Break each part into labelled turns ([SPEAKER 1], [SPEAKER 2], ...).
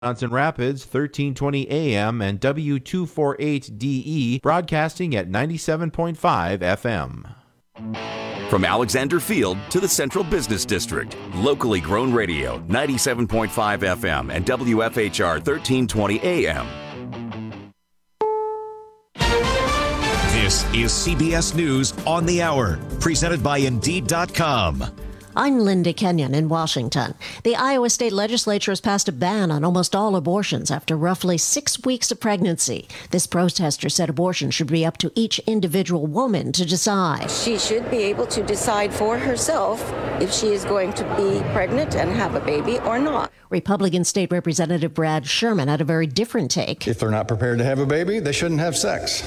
[SPEAKER 1] Johnson Rapids, 1320 AM and W248DE, broadcasting at 97.5 FM.
[SPEAKER 2] From Alexander Field to the Central Business District, locally grown radio, 97.5 FM and WFHR 1320 AM.
[SPEAKER 3] This is CBS News on the Hour, presented by Indeed.com.
[SPEAKER 4] I'm Linda Kenyon in Washington. The Iowa State Legislature has passed a ban on almost all abortions after roughly 6 weeks of pregnancy. This protester said abortion should be up to each individual woman to decide.
[SPEAKER 5] She should be able to decide for herself if she is going to be pregnant and have a baby or not.
[SPEAKER 4] Republican State Representative Brad Sherman had a very different take.
[SPEAKER 6] If they're not prepared to have a baby, they shouldn't have sex.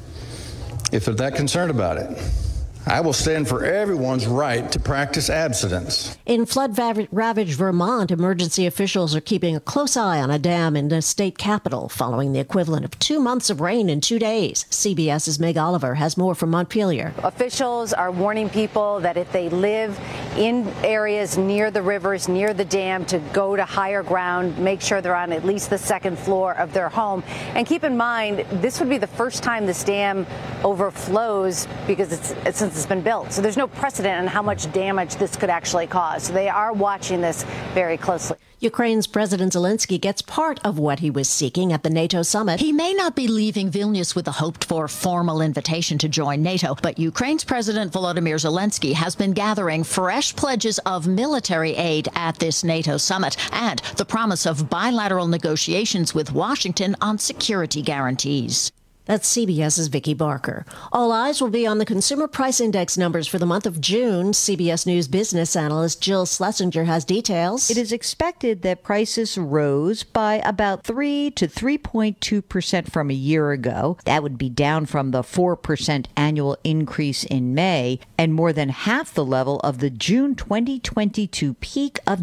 [SPEAKER 6] If they're that concerned about it, I will stand for everyone's right to practice abstinence.
[SPEAKER 4] In flood-ravaged Vermont, emergency officials are keeping a close eye on a dam in the state capital following the equivalent of 2 months of rain in 2 days. CBS's Meg Oliver has more from Montpelier.
[SPEAKER 7] Officials are warning people that if they live in areas near the rivers, near the dam, to go to higher ground, make sure they're on at least the second floor of their home. And keep in mind, this would be the first time this dam overflows because since it's been built. So there's no precedent on how much damage this could actually cause. So they are watching this very closely.
[SPEAKER 4] Ukraine's President Zelensky gets part of what he was seeking at the NATO summit.
[SPEAKER 8] He may not be leaving Vilnius with a hoped-for formal invitation to join NATO, but Ukraine's President Volodymyr Zelensky has been gathering fresh pledges of military aid at this NATO summit and the promise of bilateral negotiations with Washington on security guarantees.
[SPEAKER 4] That's CBS's Vicki Barker. All eyes will be on the Consumer Price Index numbers for the month of June. CBS News business analyst Jill Schlesinger has details.
[SPEAKER 9] It is expected that prices rose by about 3 to 3.2% from a year ago. That would be down from the 4% annual increase in May and more than half the level of the June 2022 peak of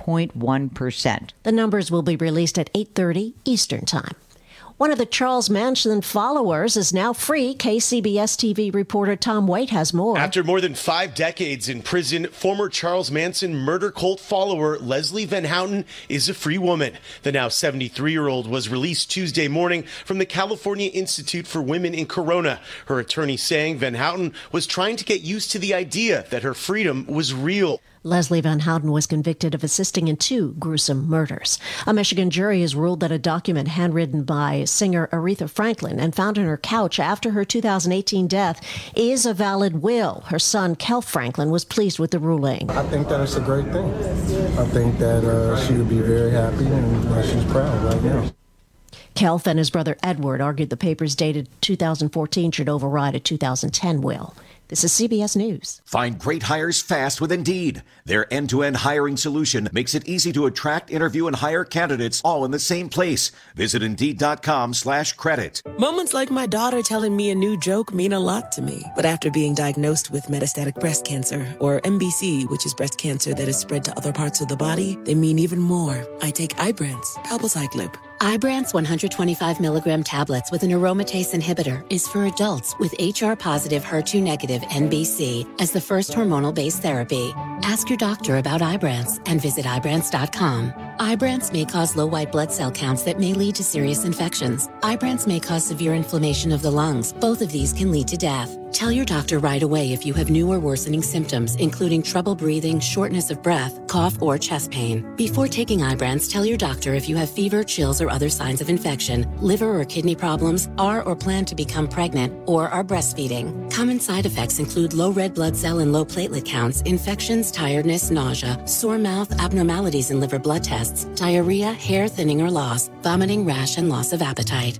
[SPEAKER 9] 9.1%.
[SPEAKER 4] The numbers will be released at 8:30 Eastern Time. One of the Charles Manson followers is now free. KCBS TV reporter Tom Waite has more.
[SPEAKER 10] After more than 5 decades in prison, former Charles Manson murder cult follower Leslie Van Houten is a free woman. The now 73-year-old was released Tuesday morning from the California Institute for Women in Corona. Her attorney saying Van Houten was trying to get used to the idea that her freedom was real.
[SPEAKER 4] Leslie Van Houten was convicted of assisting in 2 gruesome murders. A Michigan jury has ruled that a document handwritten by singer Aretha Franklin and found on her couch after her 2018 death is a valid will. Her son, Kel Franklin, was pleased with the ruling.
[SPEAKER 11] I think that it's a great thing. I think that she would be very happy and she's proud right now.
[SPEAKER 4] Kelf and his brother Edward argued the papers dated 2014 should override a 2010 will. This is CBS News.
[SPEAKER 3] Find great hires fast with Indeed. Their end-to-end hiring solution makes it easy to attract, interview, and hire candidates all in the same place. Visit Indeed.com/credit.
[SPEAKER 12] Moments like my daughter telling me a new joke mean a lot to me. But after being diagnosed with metastatic breast cancer, or MBC, which is breast cancer that is spread to other parts of the body, they mean even more. I take Ibrance, palbociclib.
[SPEAKER 13] Ibrance 125 milligram tablets with an aromatase inhibitor is for adults with HR-positive, HER2-negative MBC as the first hormonal-based therapy. Ask your doctor about Ibrance and visit Ibrance.com. Ibrance may cause low white blood cell counts that may lead to serious infections. Ibrance may cause severe inflammation of the lungs. Both of these can lead to death. Tell your doctor right away if you have new or worsening symptoms, including trouble breathing, shortness of breath, cough, or chest pain. Before taking Ibrance, tell your doctor if you have fever, chills, or other signs of infection, liver or kidney problems, are or plan to become pregnant, or are breastfeeding. Common side effects include low red blood cell and low platelet counts, infections, tiredness, nausea, sore mouth, abnormalities in liver blood tests, diarrhea, hair thinning or loss, vomiting, rash, and loss of appetite.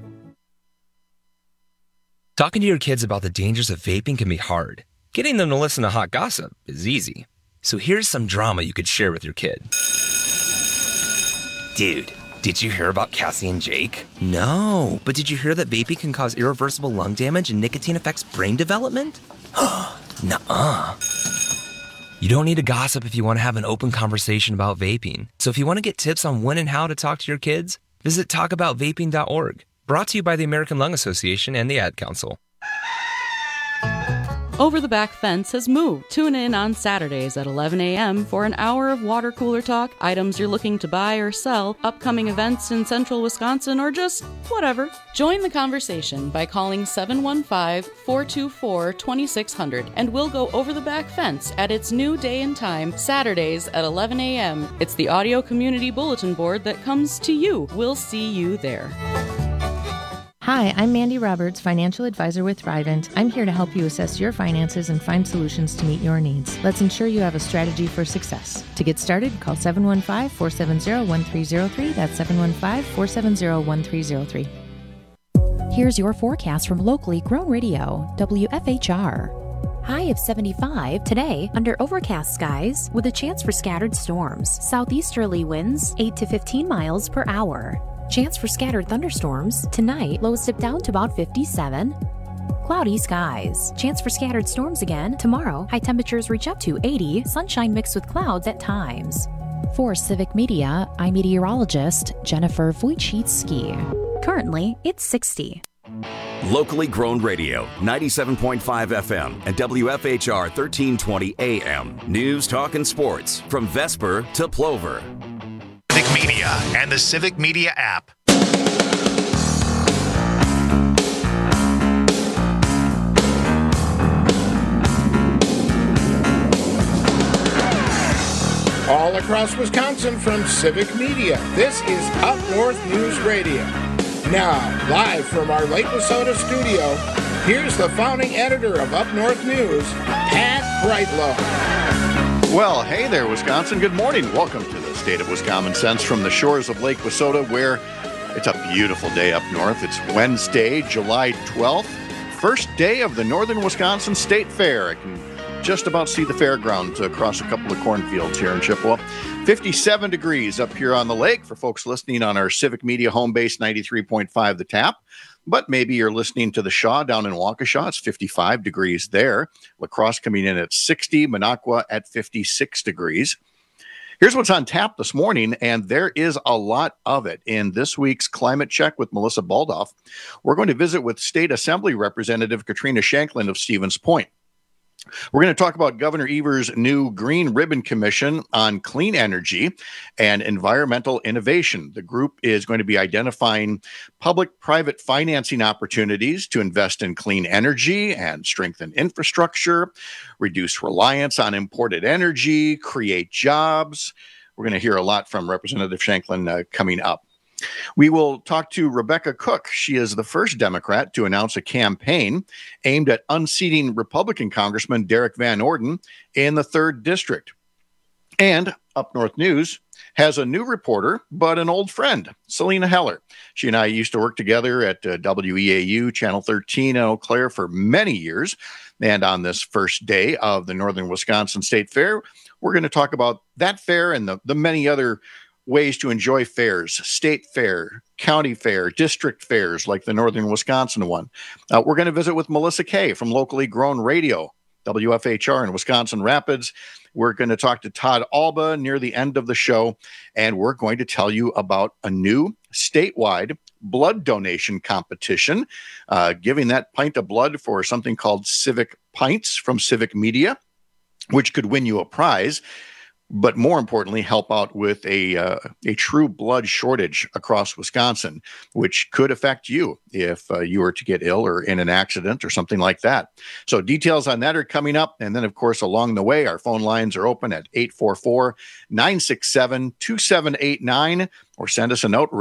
[SPEAKER 14] Talking to your kids about the dangers of vaping can be hard. Getting them to listen to hot gossip is easy. So here's some drama you could share with your kid. Dude, did you hear about Cassie and Jake? No, but did you hear that vaping can cause irreversible lung damage and nicotine affects brain development? Nuh-uh. You don't need to gossip if you want to have an open conversation about vaping. So if you want to get tips on when and how to talk to your kids, visit talkaboutvaping.org. Brought to you by the American Lung Association and the Ad Council.
[SPEAKER 15] Over the Back Fence has moved. Tune in on Saturdays at 11 a.m. for an hour of water cooler talk, items you're looking to buy or sell, upcoming events in central Wisconsin, or just whatever. Join the conversation by calling 715-424-2600, and we'll go over the back fence at its new day and time, Saturdays at 11 a.m. It's the audio community bulletin board that comes to you. We'll see you there.
[SPEAKER 16] Hi, I'm Mandy Roberts, financial advisor with Thrivent. I'm here to help you assess your finances and find solutions to meet your needs. Let's ensure you have a strategy for success. To get started, call 715-470-1303. That's 715-470-1303.
[SPEAKER 17] Here's your forecast from locally grown radio, WFHR. High of 75 today under overcast skies with a chance for scattered storms. Southeasterly winds 8 to 15 miles per hour. Chance for scattered thunderstorms tonight. Lows dip down to about 57. Cloudy skies. Chance for scattered storms again tomorrow. High temperatures reach up to 80. Sunshine mixed with clouds at times. For Civic Media, I'm meteorologist Jennifer Wojcicki. Currently, it's 60.
[SPEAKER 2] Locally grown radio, 97.5 FM and WFHR 1320 AM. News, talk, and sports from Vesper to Plover.
[SPEAKER 18] Civic Media and the Civic Media app.
[SPEAKER 19] All across Wisconsin from Civic Media, this is Up North News Radio. Now, live from our Lake Wissota studio, here's the founding editor of Up North News, Pat Brightlow.
[SPEAKER 20] Well, hey there, Wisconsin. Good morning. Welcome to the State of Wisconsin Sense from the shores of Lake Wissota, where it's a beautiful day up north. It's Wednesday, July 12th, first day of the Northern Wisconsin State Fair. I can just about see the fairgrounds across a couple of cornfields here in Chippewa. 57 degrees up here on the lake for folks listening on our Civic Media home base, 93.5 The Tap. But maybe you're listening to the Shaw down in Waukesha. It's 55 degrees there. La Crosse coming in at 60, Minocqua at 56 degrees. Here's what's on tap this morning, and there is a lot of it. In this week's Climate Check with Melissa Baldoff, we're going to visit with State Assembly Representative Katrina Shanklin of Stevens Point. We're going to talk about Governor Evers' new Green Ribbon Commission on clean energy and environmental innovation. The group is going to be identifying public-private financing opportunities to invest in clean energy and strengthen infrastructure, reduce reliance on imported energy, create jobs. We're going to hear a lot from Representative Shanklin coming up. We will talk to Rebecca Cook. She is the first Democrat to announce a campaign aimed at unseating Republican Congressman Derek Van Orden in the 3rd District. And Up North News has a new reporter, but an old friend, Selena Heller. She and I used to work together at WEAU, Channel 13 in Eau Claire for many years. And on this first day of the Northern Wisconsin State Fair, we're going to talk about that fair and the many other ways to enjoy fairs, state fair, county fair, district fairs like the Northern Wisconsin one. We're going to visit with Melissa Kay from Locally Grown Radio, WFHR in Wisconsin Rapids. We're going to talk to Todd Alba near the end of the show, and we're going to tell you about a new statewide blood donation competition, giving that pint of blood for something called Civic Pints from Civic Media, which could win you a prize. But more importantly, help out with a true blood shortage across Wisconsin, which could affect you if you were to get ill or in an accident or something like that. So details on that are coming up. And then, of course, along the way, our phone lines are open at 844-967-2789 or send us a note,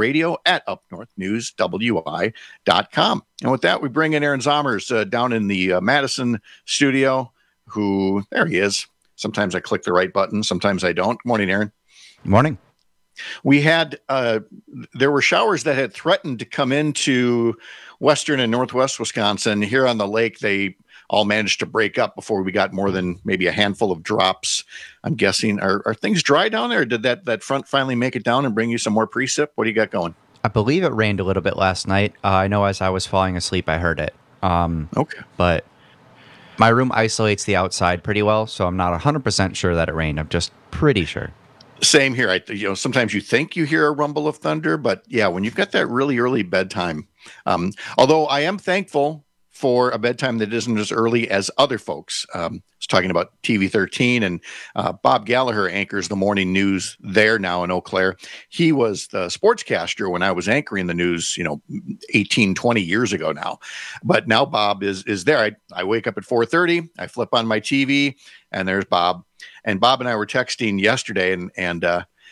[SPEAKER 20] radio@upnorthnewswi.com. And with that, we bring in Aaron Zommers down in the Madison studio, who, there he is. Sometimes I click the right button. Sometimes I don't. Good morning, Aaron.
[SPEAKER 21] Good morning.
[SPEAKER 20] We had, there were showers that had threatened to come into western and northwest Wisconsin. Here on the lake, they all managed to break up before we got more than maybe a handful of drops. I'm guessing, are things dry down there? Or did that front finally make it down and bring you some more precip? What do you got going?
[SPEAKER 21] I believe it rained a little bit last night. I know as I was falling asleep, I heard it.
[SPEAKER 20] Okay.
[SPEAKER 21] But my room isolates the outside pretty well, so I'm not 100% sure that it rained. I'm just pretty sure.
[SPEAKER 20] Same here. Sometimes you think you hear a rumble of thunder, but yeah, when you've got that really early bedtime. Although I am thankful for a bedtime that isn't as early as other folks. I was talking about TV 13, and Bob Gallagher anchors the morning news there now in Eau Claire. He was the sportscaster when I was anchoring the news, 18, 20 years ago now. But now Bob is there. I wake up at 4:30, I flip on my TV, and there's Bob. And Bob and I were texting yesterday, and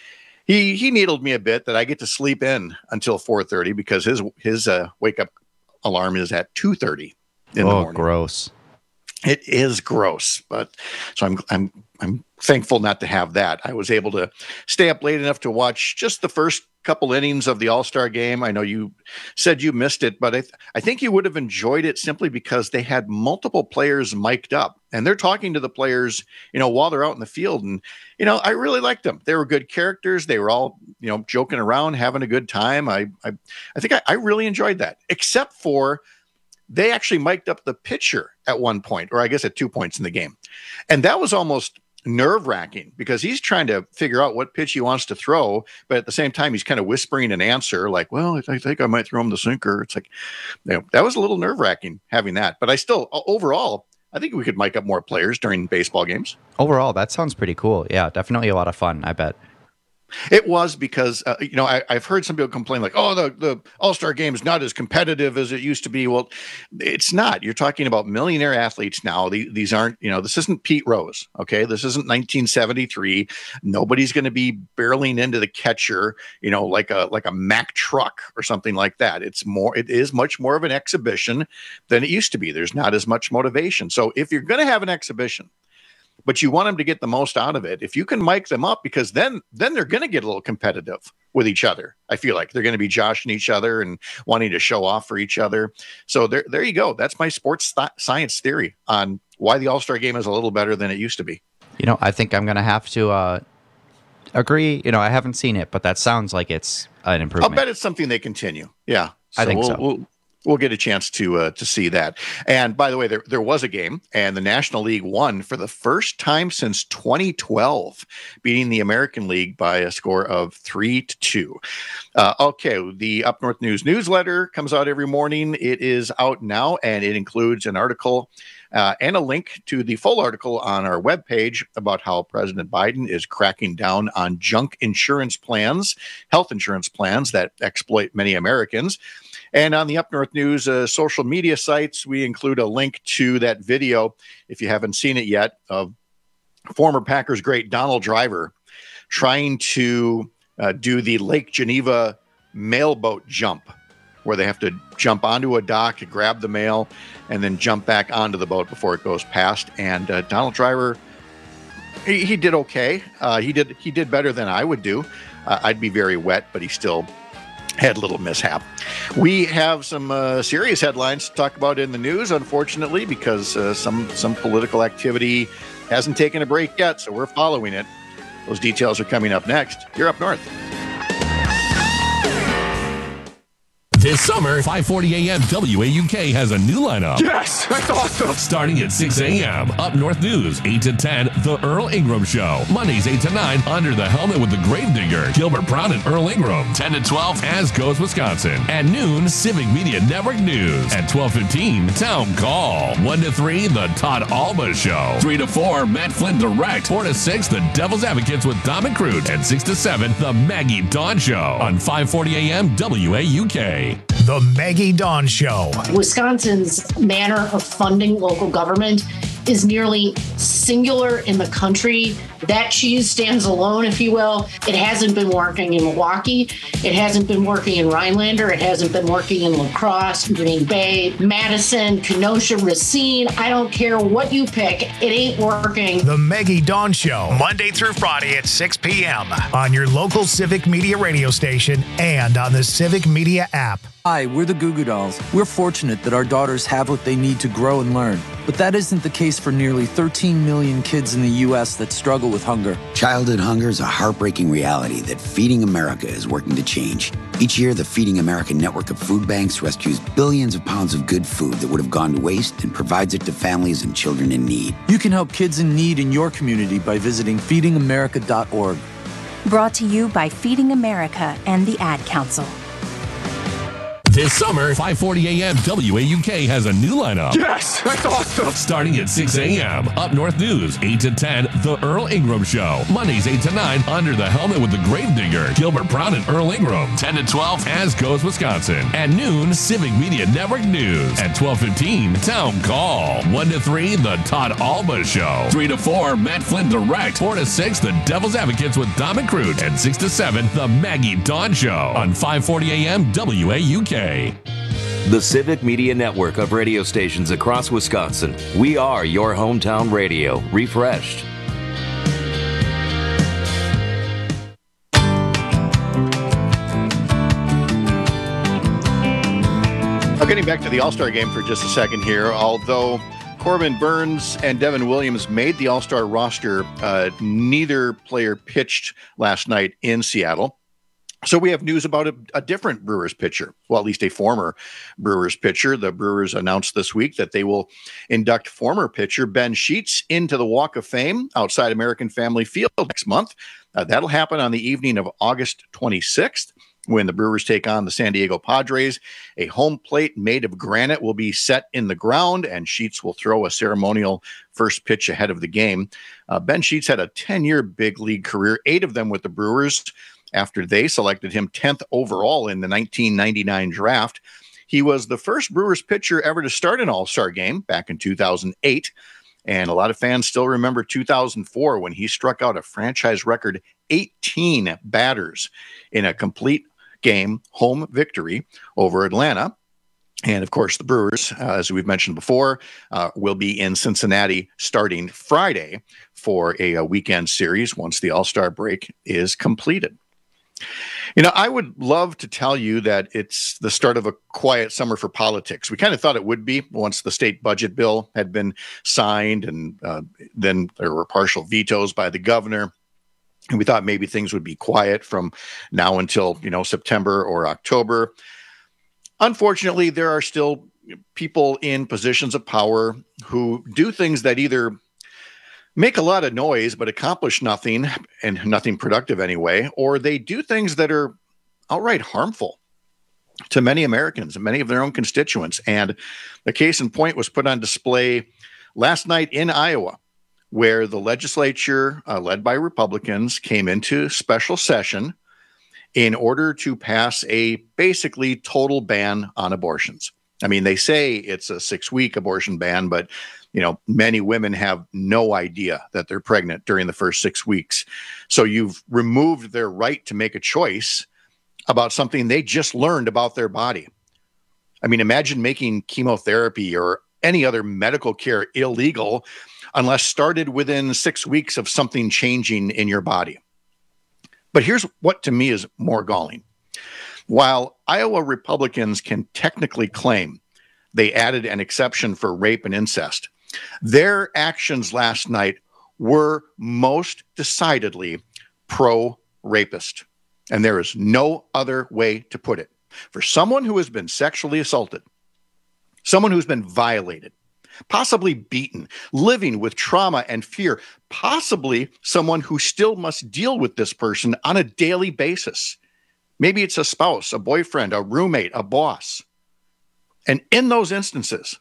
[SPEAKER 20] he needled me a bit that I get to sleep in until 4:30 because his wake up alarm is at 2:30 in the morning.
[SPEAKER 21] Gross.
[SPEAKER 20] It is gross, but so I'm thankful not to have that. I was able to stay up late enough to watch just the first couple innings of the All-Star game. I know you said you missed it, but I think you would have enjoyed it simply because they had multiple players mic'd up, and they're talking to the players, while they're out in the field. And, I really liked them. They were good characters. They were all, joking around, having a good time. I think I really enjoyed that, except for they actually mic'd up the pitcher at one point, or I guess at 2 points in the game. And that was almost nerve-wracking because he's trying to figure out what pitch he wants to throw, but at the same time, he's kind of whispering an answer like, well, I think I might throw him the sinker. It's like, that was a little nerve-wracking having that. But overall, I think we could mic up more players during baseball games.
[SPEAKER 21] Overall, that sounds pretty cool. Yeah, definitely a lot of fun, I bet.
[SPEAKER 20] It was because, I've heard some people complain like, oh, the All-Star game is not as competitive as it used to be. Well, it's not. You're talking about millionaire athletes now. These aren't, this isn't Pete Rose. Okay. This isn't 1973. Nobody's going to be barreling into the catcher, like a Mack truck or something like that. It is much more of an exhibition than it used to be. There's not as much motivation. So if you're going to have an exhibition, but you want them to get the most out of it, if you can mic them up, because then they're going to get a little competitive with each other. I feel like they're going to be joshing each other and wanting to show off for each other. So there you go. That's my sports science theory on why the All-Star game is a little better than it used to be.
[SPEAKER 21] I think I'm going to have to agree. I haven't seen it, but that sounds like it's an improvement.
[SPEAKER 20] I'll bet it's something they continue. Yeah.
[SPEAKER 21] I think so.
[SPEAKER 20] We'll get a chance to see that. And by the way, there was a game, and the National League won for the first time since 2012, beating the American League by a score of 3-2. Okay, the Up North News newsletter comes out every morning. It is out now, and it includes an article and a link to the full article on our webpage about how President Biden is cracking down on junk insurance plans, health insurance plans that exploit many Americans. And on the Up North News social media sites, we include a link to that video, if you haven't seen it yet, of former Packers great Donald Driver trying to do the Lake Geneva mailboat jump, where they have to jump onto a dock to grab the mail and then jump back onto the boat before it goes past. And Donald Driver, he did okay. He did better than I would do. I'd be very wet, but he still had a little mishap. We have some serious headlines to talk about in the news, unfortunately, because some political activity hasn't taken a break yet, so we're following it. Those details are coming up next. You're Up North.
[SPEAKER 1] This summer, 5:40 a.m. WAUK has a new lineup.
[SPEAKER 22] Yes, that's awesome.
[SPEAKER 1] Starting at 6 a.m. Up North News, 8 to 10, The Earl Ingram Show. Mondays, 8 to 9, Under the Helmet with the Gravedigger, Gilbert Brown and Earl Ingram. 10 to 12, As Goes Wisconsin. At noon, Civic Media Network News. At 12:15, Town Call. 1 to 3, The Todd Alba Show. 3 to 4, Matt Flynn Direct. 4 to 6, The Devil's Advocates with Dom and Crute. And 6 to 7, The Maggie Dawn Show. On 5:40 a.m. WAUK.
[SPEAKER 18] The Maggie Dawn Show.
[SPEAKER 23] Wisconsin's manner of funding local government is nearly singular in the country. That cheese stands alone, if you will. It hasn't been working in Milwaukee. It hasn't been working in Rhinelander. It hasn't been working in La Crosse, Green Bay, Madison, Kenosha, Racine. I don't care what you pick. It ain't working.
[SPEAKER 18] The Maggie Dawn Show, Monday through Friday at 6 p.m. on your local Civic Media radio station and on the Civic Media app.
[SPEAKER 24] Hi, we're the Goo Goo Dolls. We're fortunate that our daughters have what they need to grow and learn. But that isn't the case for nearly 13 million kids in the U.S. that struggle with hunger.
[SPEAKER 25] Childhood hunger is a heartbreaking reality that Feeding America is working to change. Each year, the Feeding America network of food banks rescues billions of pounds of good food that would have gone to waste and provides it to families and children in need.
[SPEAKER 24] You can help kids in need in your community by visiting
[SPEAKER 1] This summer, 5:40 a.m. WAUK has a new lineup.
[SPEAKER 20] Yes, that's awesome.
[SPEAKER 1] Starting at 6 a.m. Up North News, 8 to 10, The Earl Ingram Show. Mondays, 8 to 9, Under the Helmet with the Gravedigger, Gilbert Brown and Earl Ingram. 10 to 12, As Goes Wisconsin. At noon, Civic Media Network News. At 12:15, Town Call. 1 to 3, The Todd Alba Show. 3 to 4, Matt Flynn Direct. 4 to 6, The Devil's Advocates with Dom McCroot. And 6 to 7, The Maggie Dawn Show on 5:40 a.m. WAUK.
[SPEAKER 2] The Civic Media Network of radio stations across Wisconsin. We are your hometown radio, refreshed.
[SPEAKER 20] Getting back to the All-Star game for just a second here, although Corbin Burns and Devin Williams made the All-Star roster, neither player pitched last night in Seattle. So we have news about a different Brewers pitcher, well, at least a former Brewers pitcher. The Brewers announced this week that they will induct former pitcher Ben Sheets into the Walk of Fame outside American Family Field next month. That'll happen on the evening of August 26th. When the Brewers take on the San Diego Padres. A home plate made of granite will be set in the ground, and Sheets will throw a ceremonial first pitch ahead of the game. Ben Sheets had a 10-year big league career, 8 of them with the Brewers, after they selected him 10th overall in the 1999 draft. He was the first Brewers pitcher ever to start an All-Star game back in 2008, and a lot of fans still remember 2004 when he struck out a franchise record 18 batters in a complete game home victory over Atlanta. And of course, the Brewers, as we've mentioned before, will be in Cincinnati starting Friday for a weekend series once the All-Star break is completed. You know, I would love to tell you that it's the start of a quiet summer for politics. We kind of thought it would be once the state budget bill had been signed, and then there were partial vetoes by the governor. And we thought maybe things would be quiet from now until, September or October. Unfortunately, there are still people in positions of power who do things that either make a lot of noise but accomplish nothing, and nothing productive anyway, or they do things that are outright harmful to many Americans and many of their own constituents. And the case in point was put on display last night in Iowa, where the legislature, led by Republicans, came into special session in order to pass a basically total ban on abortions. I mean, they say it's a 6-week abortion ban, but, many women have no idea that they're pregnant during the first 6 weeks. So you've removed their right to make a choice about something they just learned about their body. I mean, imagine making chemotherapy or any other medical care illegal unless started within 6 weeks of something changing in your body. But here's what to me is more galling. While Iowa Republicans can technically claim they added an exception for rape and incest, their actions last night were most decidedly pro-rapist. And there is no other way to put it. For someone who has been sexually assaulted, someone who's been violated, possibly beaten, living with trauma and fear, possibly someone who still must deal with this person on a daily basis. Maybe it's a spouse, a boyfriend, a roommate, a boss. And in those instances,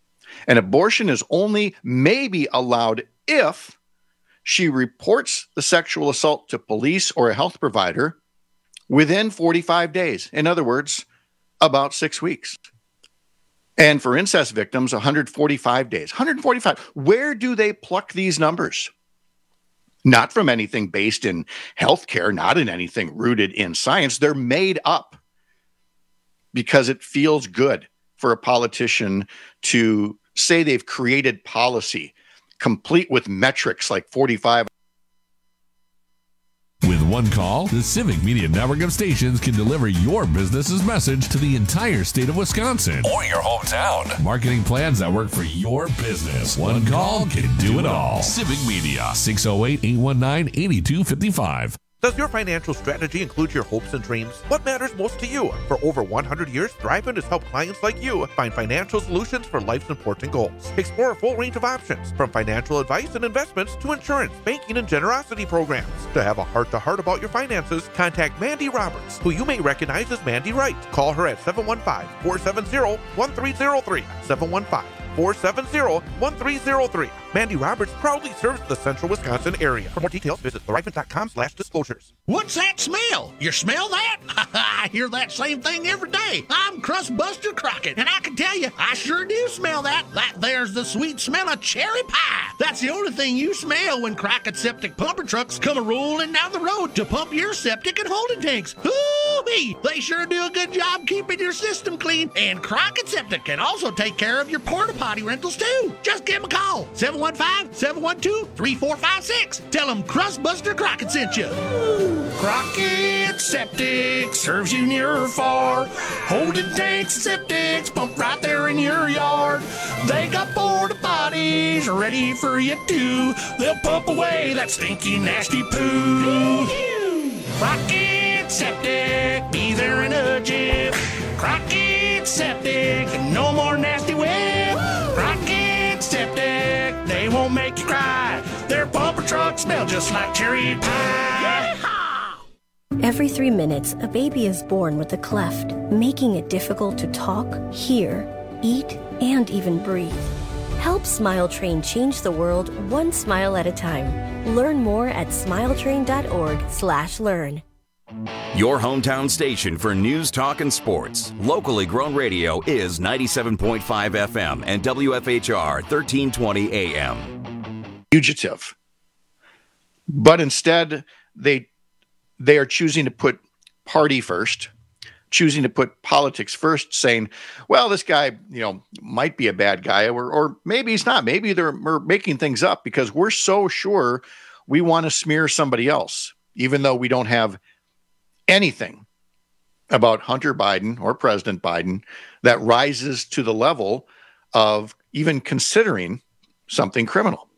[SPEAKER 20] an abortion is only maybe allowed if she reports the sexual assault to police or a health provider within 45 days. In other words, about 6 weeks. And for incest victims, 145 days. 145. Where do they pluck these numbers? Not from anything based in healthcare, not in anything rooted in science. They're made up because it feels good for a politician to say they've created policy complete with metrics like 45.
[SPEAKER 1] With one call, the Civic Media Network of stations can deliver your business's message to the entire state of Wisconsin or your hometown. Marketing plans that work for your business. One call can do it all. Civic Media, 608-819-8255.
[SPEAKER 5] Does your financial strategy include your hopes and dreams? What matters most to you? For over 100 years, Thrivent has helped clients like you find financial solutions for life's important goals. Explore a full range of options, from financial advice and investments to insurance, banking, and generosity programs. To have a heart-to-heart about your finances, contact Mandy Roberts, who you may recognize as Mandy Wright. Call her at 715-470-1303. 715-470-1303. Mandy Roberts proudly serves the central Wisconsin area. For more details, visit thrivent.com/disclosures.
[SPEAKER 19] What's that smell? You smell that? I hear that same thing every day. I'm Crustbuster Crockett, and I can tell you, I sure do smell that. That there's the sweet smell of cherry pie. That's the only thing you smell when Crockett Septic pumper trucks come rolling down the road to pump your septic and holding tanks. Hoo-wee! They sure do a good job keeping your system clean, and Crockett Septic can also take care of your porta potty rentals too. Just give them a call, 715-712-3456. Tell them Crustbuster Crockett sent you. Crockett Septic serves you near or far. Holding tanks and septics pump right there in your yard. They got porta potties ready for you too. They'll pump away that stinky, nasty poo. Crockett Septic, be there in a jiff. Crockett Septic, no more nasty whip. Crockett Septic, they won't make you cry. Their pumper trucks smell just like cherry pie.
[SPEAKER 6] Every 3 minutes, a baby is born with a cleft, making it difficult to talk, hear, eat, and even breathe. Help Smile Train change the world one smile at a time. Learn more at smiletrain.org/learn.
[SPEAKER 2] Your hometown station for news, talk, and sports. Locally grown radio is 97.5 FM and WFHR 1320 AM.
[SPEAKER 20] Fugitive. But instead, they are choosing to put party first, choosing to put politics first, saying, well, this guy, might be a bad guy, or maybe he's not. Maybe we're making things up because we're so sure we want to smear somebody else, even though we don't have anything about Hunter Biden or President Biden that rises to the level of even considering something criminal.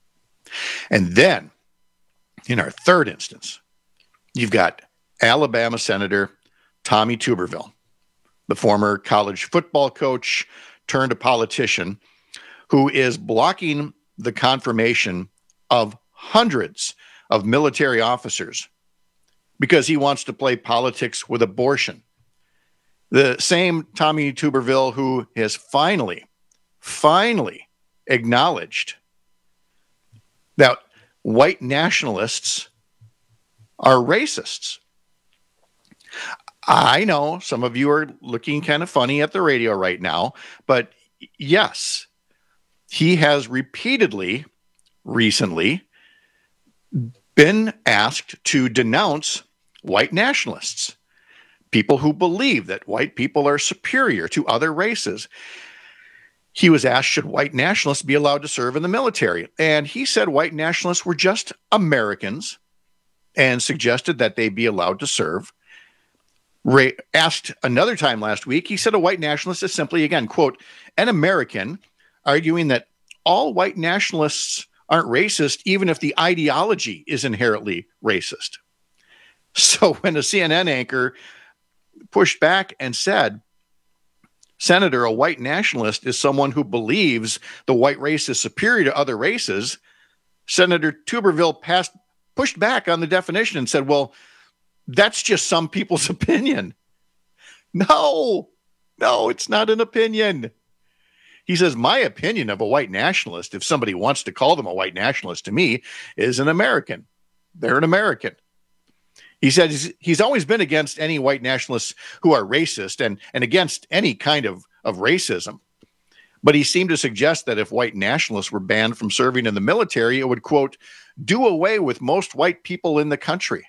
[SPEAKER 20] And then, in our third instance, you've got Alabama Senator Tommy Tuberville, the former college football coach turned a politician, who is blocking the confirmation of hundreds of military officers because he wants to play politics with abortion. The same Tommy Tuberville who has finally acknowledged that white nationalists are racists. I know some of you are looking kind of funny at the radio right now, but yes, he has repeatedly, recently, been asked to denounce white nationalists, people who believe that white people are superior to other races. He was asked, should white nationalists be allowed to serve in the military? And he said white nationalists were just Americans and suggested that they be allowed to serve. Asked another time last week, he said a white nationalist is simply, again, quote, an American, arguing that all white nationalists aren't racist, even if the ideology is inherently racist. So when a CNN anchor pushed back and said, Senator, a white nationalist is someone who believes the white race is superior to other races, Senator Tuberville pushed back on the definition and said, well, that's just some people's opinion. No, it's not an opinion. He says, my opinion of a white nationalist, if somebody wants to call them a white nationalist to me, is an American. They're an American. He said he's always been against any white nationalists who are racist and against any kind of racism. But he seemed to suggest that if white nationalists were banned from serving in the military, it would, quote, do away with most white people in the country.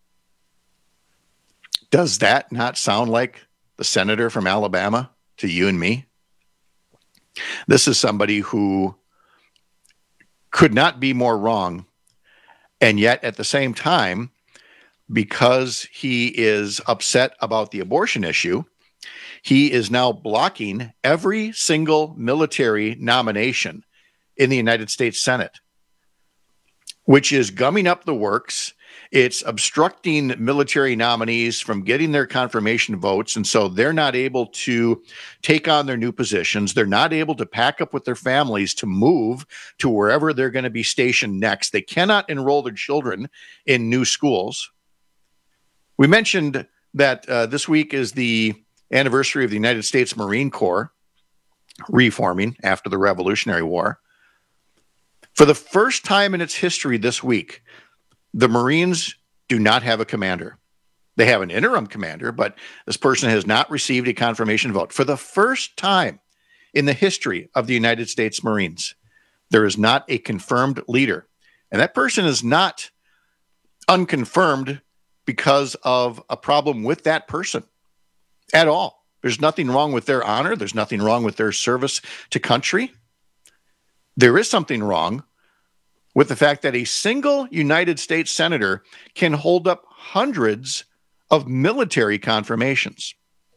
[SPEAKER 20] Does that not sound like the senator from Alabama to you and me? This is somebody who could not be more wrong. And yet at the same time, because he is upset about the abortion issue, he is now blocking every single military nomination in the United States Senate, which is gumming up the works. It's obstructing military nominees from getting their confirmation votes, and so they're not able to take on their new positions. They're not able to pack up with their families to move to wherever they're going to be stationed next. They cannot enroll their children in new schools. We mentioned that this week is the anniversary of the United States Marine Corps reforming after the Revolutionary War. For the first time in its history this week, the Marines do not have a commander. They have an interim commander, but this person has not received a confirmation vote. For the first time in the history of the United States Marines, there is not a confirmed leader. And that person is not unconfirmed because of a problem with that person at all. There's nothing wrong with their honor. There's nothing wrong with their service to country. There is something wrong with the fact that a single United States senator can hold up hundreds of military confirmations.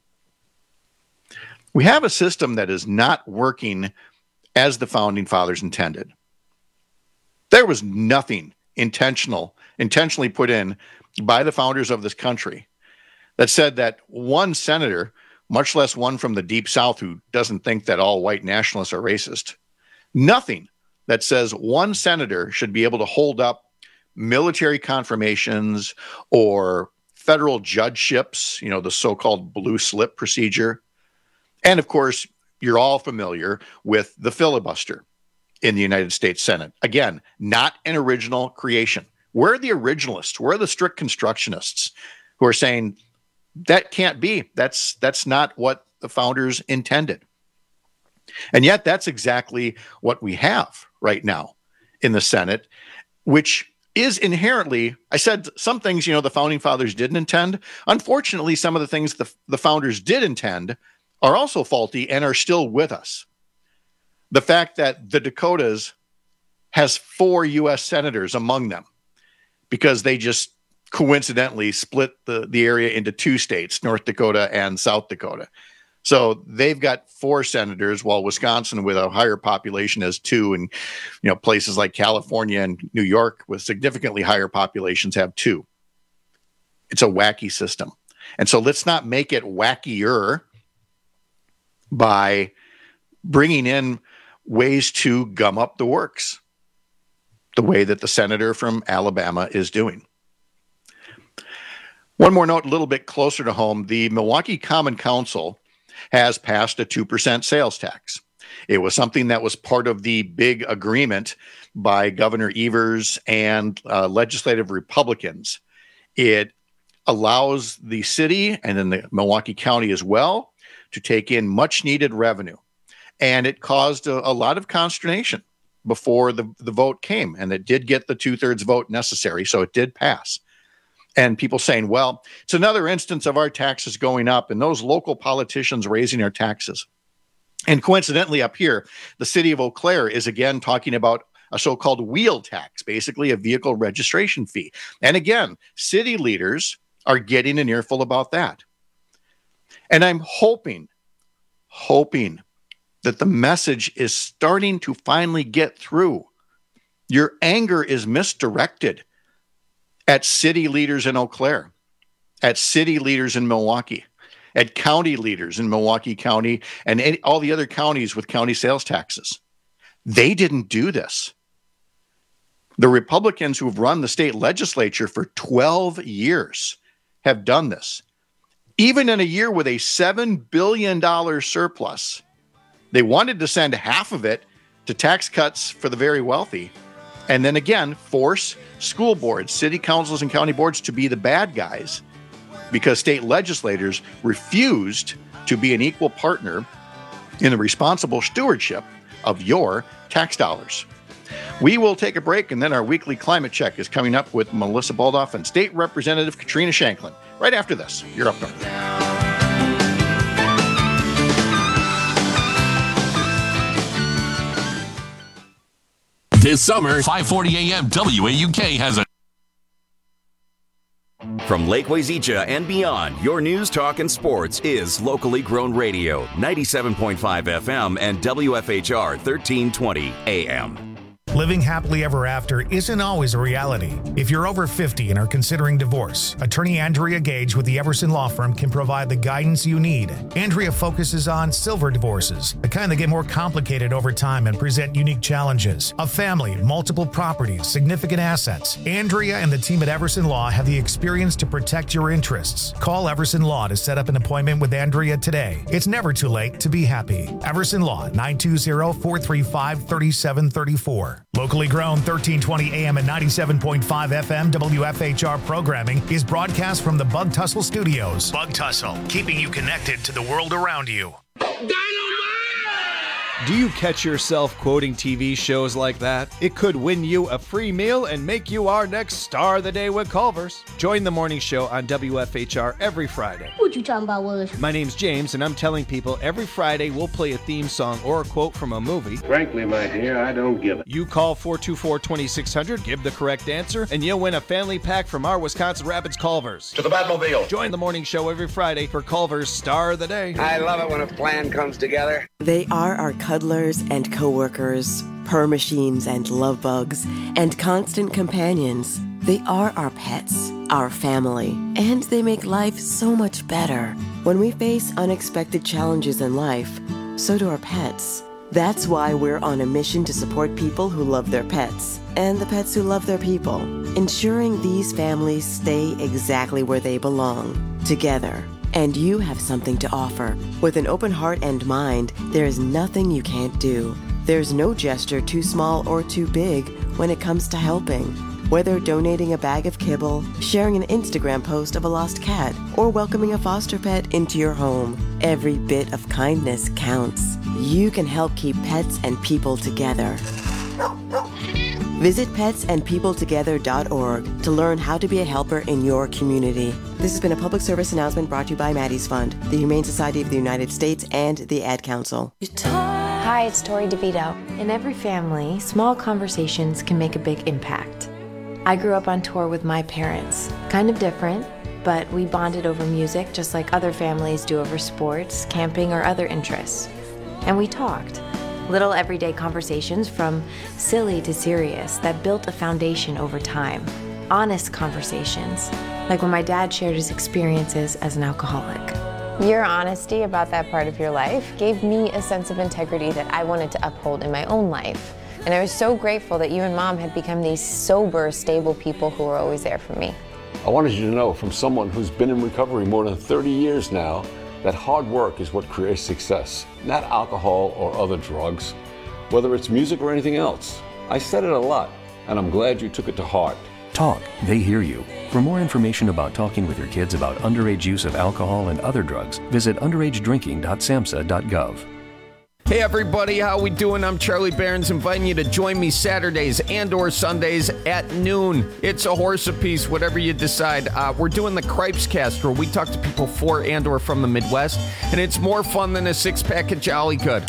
[SPEAKER 20] We have a system that is not working as the Founding Fathers intended. There was nothing intentionally put in by the founders of this country that said that one senator, much less one from the Deep South who doesn't think that all white nationalists are racist, nothing that says one senator should be able to hold up military confirmations or federal judgeships, the so-called blue slip procedure. And of course, you're all familiar with the filibuster in the United States Senate. Again, not an original creation. We're the originalists. We're the strict constructionists who are saying that can't be. That's not what the founders intended. And yet that's exactly what we have right now in the Senate, which is inherently, I said some things, the Founding Fathers didn't intend. Unfortunately, some of the things the founders did intend are also faulty and are still with us. The fact that the Dakotas has 4 U.S. senators among them because they just coincidentally split the area into 2 states, North Dakota and South Dakota. So they've got 4 senators, while Wisconsin, with a higher population, has 2, and places like California and New York with significantly higher populations have 2. It's a wacky system, and so let's not make it wackier by bringing in ways to gum up the works, the way that the senator from Alabama is doing. One more note, a little bit closer to home: the Milwaukee Common Council has passed a 2% sales tax. It was something that was part of the big agreement by Governor Evers and legislative Republicans. It allows the city and then the Milwaukee County as well to take in much needed revenue. And it caused a lot of consternation before the vote came, and it did get the 2/3 vote necessary, so it did pass. And people saying, well, it's another instance of our taxes going up and those local politicians raising our taxes. And coincidentally, up here, the city of Eau Claire is again talking about a so-called wheel tax, basically a vehicle registration fee. And again, city leaders are getting an earful about that. And I'm hoping that the message is starting to finally get through. Your anger is misdirected at city leaders in Eau Claire, at city leaders in Milwaukee, at county leaders in Milwaukee County and all the other counties with county sales taxes. They didn't do this. The Republicans who have run the state legislature for 12 years have done this. Even in a year with a $7 billion surplus, they wanted to send half of it to tax cuts for the very wealthy, and then again, force school boards, city councils, and county boards to be the bad guys because state legislators refused to be an equal partner in the responsible stewardship of your tax dollars. We will take a break, and then our weekly climate check is coming up with Melissa Baldoff and State Representative Katrina Shanklin. Right after this, you're up north.
[SPEAKER 1] This summer, 5:40 a.m. WAUK has a...
[SPEAKER 2] From Lake Wazeecha and beyond, your news, talk, and sports is locally grown radio, 97.5 FM and WFHR 1320 AM.
[SPEAKER 18] Living happily ever after isn't always a reality. If you're over 50 and are considering divorce, attorney Andrea Gage with the Everson Law Firm can provide the guidance you need. Andrea focuses on silver divorces, the kind that get more complicated over time and present unique challenges. A family, multiple properties, significant assets. Andrea and the team at Everson Law have the experience to protect your interests. Call Everson Law to set up an appointment with Andrea today. It's never too late to be happy. Everson Law, 920-435-3734. Locally grown 1320 AM and 97.5 FM WFHR programming is broadcast from the Bug Tussle Studios. Bug Tussle, keeping you connected to the world around you.
[SPEAKER 7] Do you catch yourself quoting TV shows like that? It could win you a free meal and make you our next star of the day with Culver's. Join the morning show on WFHR every Friday.
[SPEAKER 8] What you talking about, Willis?
[SPEAKER 7] My name's James, and I'm telling people every Friday we'll play a theme song or a quote from a movie.
[SPEAKER 9] Frankly, my dear, I don't give it.
[SPEAKER 7] You call 424-2600, give the correct answer, and you'll win a family pack from our Wisconsin Rapids Culver's.
[SPEAKER 9] To the Batmobile.
[SPEAKER 7] Join the morning show every Friday for Culver's Star of the Day.
[SPEAKER 9] I love it when a plan comes together.
[SPEAKER 10] They are our cuddlers and coworkers, purr machines and love bugs, and constant companions. They are our pets, our family, and they make life so much better. When we face unexpected challenges in life, so do our pets. That's why we're on a mission to support people who love their pets and the pets who love their people, ensuring these families stay exactly where they belong, together. And you have something to offer. With an open heart and mind, there is nothing you can't do. There's no gesture too small or too big when it comes to helping. Whether donating a bag of kibble, sharing an Instagram post of a lost cat, or welcoming a foster pet into your home, every bit of kindness counts. You can help keep pets and people together. Visit petsandpeopletogether.org to learn how to be a helper in your community. This has been a public service announcement brought to you by Maddie's Fund, the Humane Society of the United States, and the Ad Council.
[SPEAKER 22] Hi, it's Tori DeVito. In every family, small conversations can make a big impact. I grew up on tour with my parents. Kind of different, but we bonded over music just like other families do over sports, camping, or other interests. And we talked. Little everyday conversations from silly to serious that built a foundation over time. Honest conversations, like when my dad shared his experiences as an alcoholic.
[SPEAKER 26] Your honesty about that part of your life gave me a sense of integrity that I wanted to uphold in my own life. And I was so grateful that you and Mom had become these sober, stable people who were always there for me.
[SPEAKER 9] I wanted you to know from someone who's been in recovery more than 30 years now that hard work is what creates success, not alcohol or other drugs, whether it's music or anything else. I said it a lot, and I'm glad you took it to heart.
[SPEAKER 27] Talk, they hear you. For more information about talking with your kids about underage use of alcohol and other drugs, visit underagedrinking.samhsa.gov.
[SPEAKER 28] Hey everybody, how we doing? I'm Charlie Behrens, inviting you to join me Saturdays and or Sundays at noon. It's a horse apiece, whatever you decide. We're doing the Cripes Cast, where we talk to people for and or from the Midwest, and it's more fun than a six-pack of Jolly Good.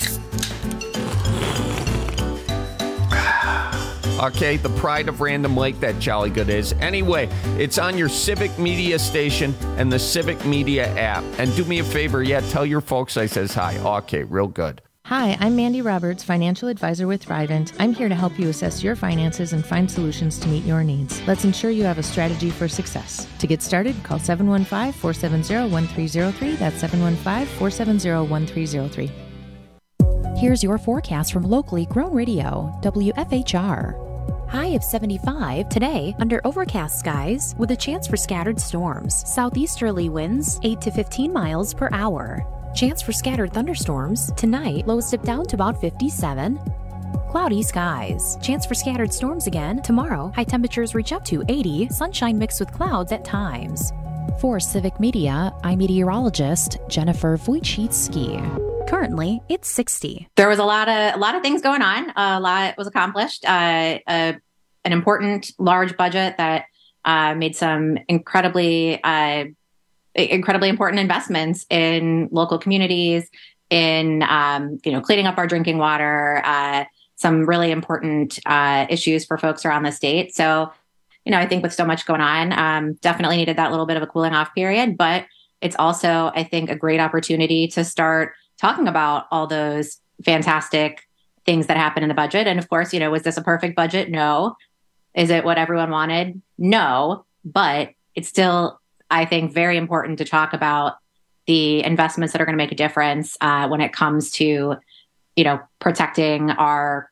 [SPEAKER 28] Okay, the pride of Random Lake, that Jolly Good is. Anyway, it's on your Civic Media station and the Civic Media app. And do me a favor, tell your folks I says hi. Okay, real good.
[SPEAKER 16] Hi, I'm Mandy Roberts, financial advisor with Thrivent. I'm here to help you assess your finances and find solutions to meet your needs. Let's ensure you have a strategy for success. To get started, call 715-470-1303. That's 715-470-1303.
[SPEAKER 17] Here's your forecast from locally grown radio, WFHR. High of 75 today under overcast skies with a chance for scattered storms. Southeasterly winds 8 to 15 miles per hour. Chance for scattered thunderstorms tonight. Lows dip down to about 57. Cloudy skies. Chance for scattered storms again tomorrow. High temperatures reach up to 80. Sunshine mixed with clouds at times. For Civic Media, I'm meteorologist Jennifer Wojcicki. Currently, it's 60.
[SPEAKER 29] There was a lot of things going on. A lot was accomplished. An important, large budget that made some incredibly important investments in local communities, in cleaning up our drinking water, some really important issues for folks around the state. So, I think with so much going on, definitely needed that little bit of a cooling off period. But it's also, I think, a great opportunity to start talking about all those fantastic things that happen in the budget. And of course, was this a perfect budget? No. Is it what everyone wanted? No. But it's still, I think, very important to talk about the investments that are going to make a difference when it comes to, protecting our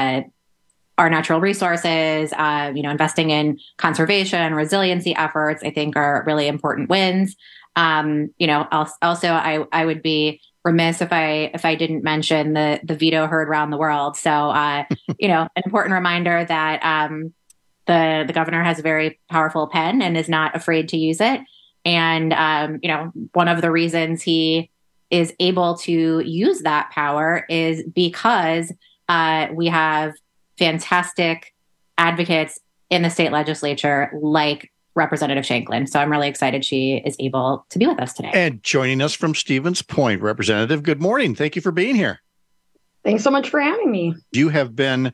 [SPEAKER 29] natural resources, investing in conservation, resiliency efforts, I think are really important wins. Also, I would be remiss if I didn't mention the veto heard around the world. So, an important reminder that the governor has a very powerful pen and is not afraid to use it. And, one of the reasons he is able to use that power is because we have fantastic advocates in the state legislature like Representative Shanklin. So I'm really excited she is able to be with us today.
[SPEAKER 20] And joining us from Stevens Point, Representative, good morning. Thank you for being here.
[SPEAKER 3] Thanks so much for having me.
[SPEAKER 20] You have been,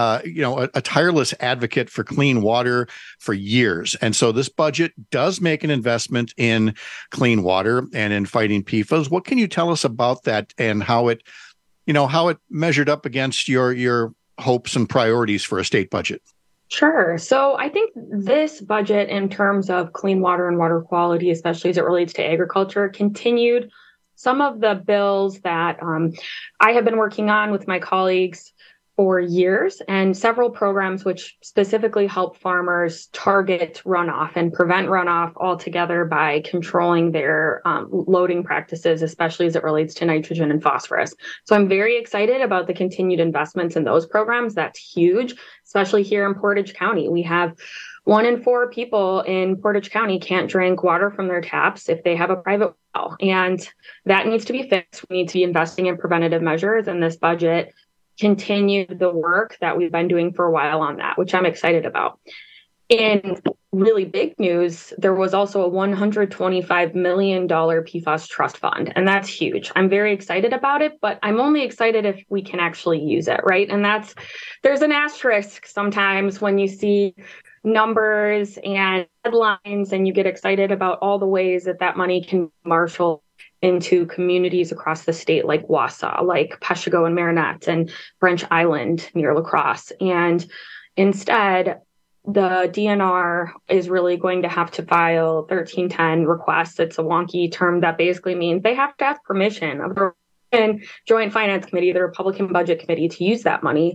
[SPEAKER 20] a tireless advocate for clean water for years. And so this budget does make an investment in clean water and in fighting PFAS. What can you tell us about that and how it measured up against your hopes and priorities for a state budget?
[SPEAKER 3] Sure. So I think this budget, in terms of clean water and water quality, especially as it relates to agriculture, continued some of the bills that I have been working on with my colleagues for years, and several programs which specifically help farmers target runoff and prevent runoff altogether by controlling their loading practices, especially as it relates to nitrogen and phosphorus. So I'm very excited about the continued investments in those programs. That's huge, especially here in Portage County. We have 1 in 4 people in Portage County can't drink water from their taps if they have a private well, and that needs to be fixed. We need to be investing in preventative measures, and this budget continued the work that we've been doing for a while on that, which I'm excited about. In really big news, there was also a $125 million PFAS trust fund, and that's huge. I'm very excited about it, but I'm only excited if we can actually use it, right? And there's an asterisk sometimes when you see numbers and headlines and you get excited about all the ways that money can marshal into communities across the state, like Wausau, like Peshtigo and Marinette, and French Island near La Crosse. And instead, the DNR is really going to have to file 1310 requests. It's a wonky term that basically means they have to ask permission of the Joint Finance Committee, the Republican Budget Committee, to use that money.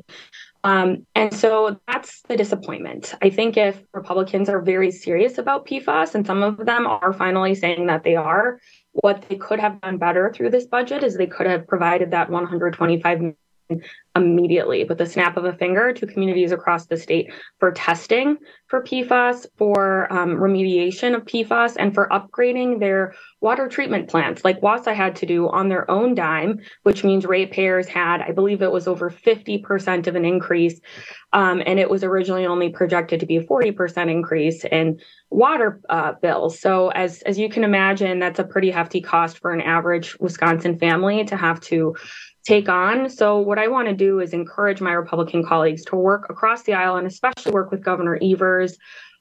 [SPEAKER 3] And so that's the disappointment. I think if Republicans are very serious about PFAS, and some of them are finally saying that they are, what they could have done better through this budget is they could have provided that $125 million immediately with the snap of a finger to communities across the state for testing for PFAS, for remediation of PFAS, and for upgrading their water treatment plants like Wausau had to do on their own dime, which means ratepayers had, I believe it was over 50% of an increase. And it was originally only projected to be a 40% increase in water bills. So as you can imagine, that's a pretty hefty cost for an average Wisconsin family to have to take on. So what I want to do is encourage my Republican colleagues to work across the aisle, and especially work with Governor Evers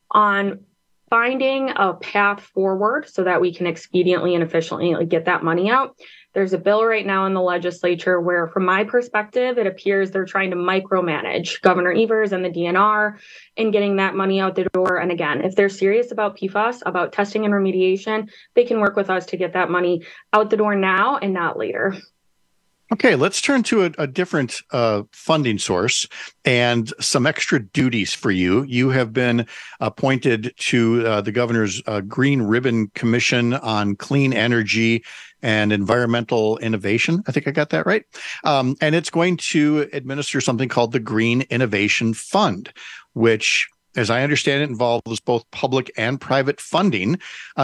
[SPEAKER 3] on finding a path forward so that we can expediently and efficiently get that money out. There's a bill right now in the legislature where, from my perspective, it appears they're trying to micromanage Governor Evers and the DNR in getting that money out the door. And again, if they're serious about PFAS, about testing and remediation, they can work with us to get that money out the door now and not later.
[SPEAKER 20] Okay, let's turn to a different funding source and some extra duties for you. You have been appointed to the governor's Green Ribbon Commission on Clean Energy and Environmental Innovation. I think I got that right. And it's going to administer something called the Green Innovation Fund, which, as I understand it, involves both public and private funding.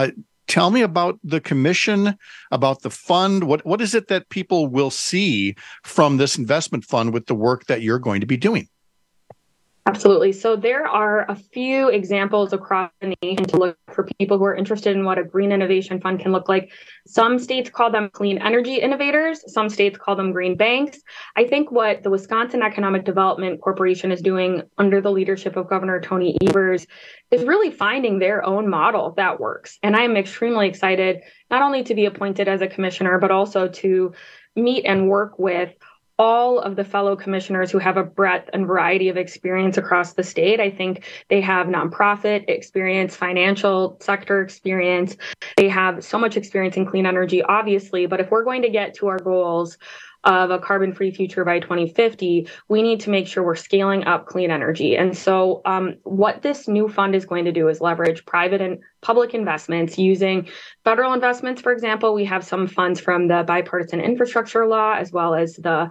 [SPEAKER 20] Tell me about the commission, about the fund. What is it that people will see from this investment fund with the work that you're going to be doing?
[SPEAKER 3] Absolutely. So there are a few examples across the nation to look for people who are interested in what a green innovation fund can look like. Some states call them clean energy innovators. Some states call them green banks. I think what the Wisconsin Economic Development Corporation is doing under the leadership of Governor Tony Evers is really finding their own model that works. And I am extremely excited not only to be appointed as a commissioner, but also to meet and work with all of the fellow commissioners who have a breadth and variety of experience across the state. I think they have nonprofit experience, financial sector experience. They have so much experience in clean energy, obviously, but if we're going to get to our goals of a carbon-free future by 2050, we need to make sure we're scaling up clean energy. And so what this new fund is going to do is leverage private and public investments using federal investments. For example, we have some funds from the bipartisan infrastructure law, as well as the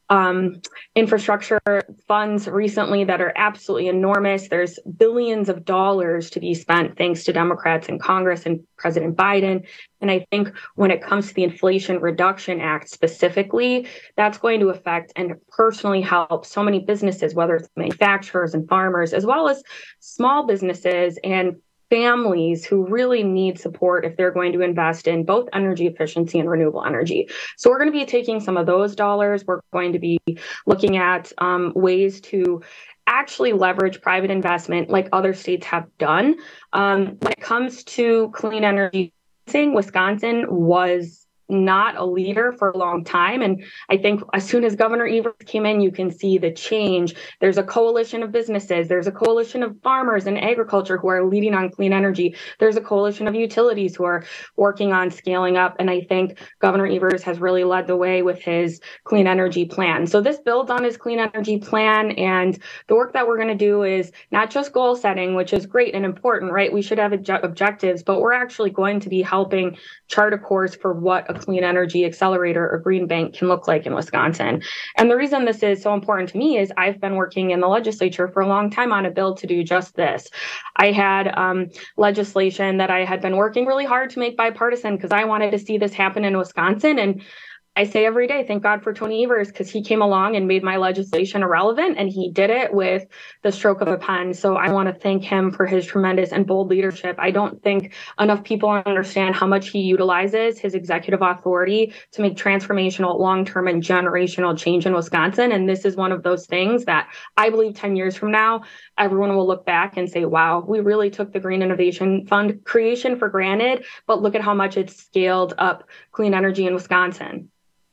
[SPEAKER 3] infrastructure funds recently that are absolutely enormous. There's billions of dollars to be spent thanks to Democrats in Congress and President Biden. And I think when it comes to the Inflation Reduction Act specifically, that's going to affect and personally help so many businesses, whether it's manufacturers and farmers, as well as small businesses and families who really need support if they're going to invest in both energy efficiency and renewable energy. So we're going to be taking some of those dollars. We're going to be looking at ways to actually leverage private investment like other states have done. When it comes to clean energy, Wisconsin was not a leader for a long time. And I think as soon as Governor Evers came in, you can see the change. There's a coalition of businesses. There's a coalition of farmers and agriculture who are leading on clean energy. There's a coalition of utilities who are working on scaling up. And I think Governor Evers has really led the way with his clean energy plan. So this builds on his clean energy plan. And the work that we're going to do is not just goal setting, which is great and important, right? We should have objectives, but we're actually going to be helping chart a course for what a clean energy accelerator or green bank can look like in Wisconsin. And the reason this is so important to me is I've been working in the legislature for a long time on a bill to do just this. I had legislation that I had been working really hard to make bipartisan because I wanted to see this happen in Wisconsin. And I say every day, thank God for Tony Evers, because he came along and made my legislation irrelevant, and he did it with the stroke of a pen. So I want to thank him for his tremendous and bold leadership. I don't think enough people understand how much he utilizes his executive authority to make transformational, long-term, and generational change in Wisconsin. And this is one of those things that I believe 10 years from now, everyone will look back and say, wow, we really took the Green Innovation Fund creation for granted, but look at how much it's scaled up clean energy in Wisconsin.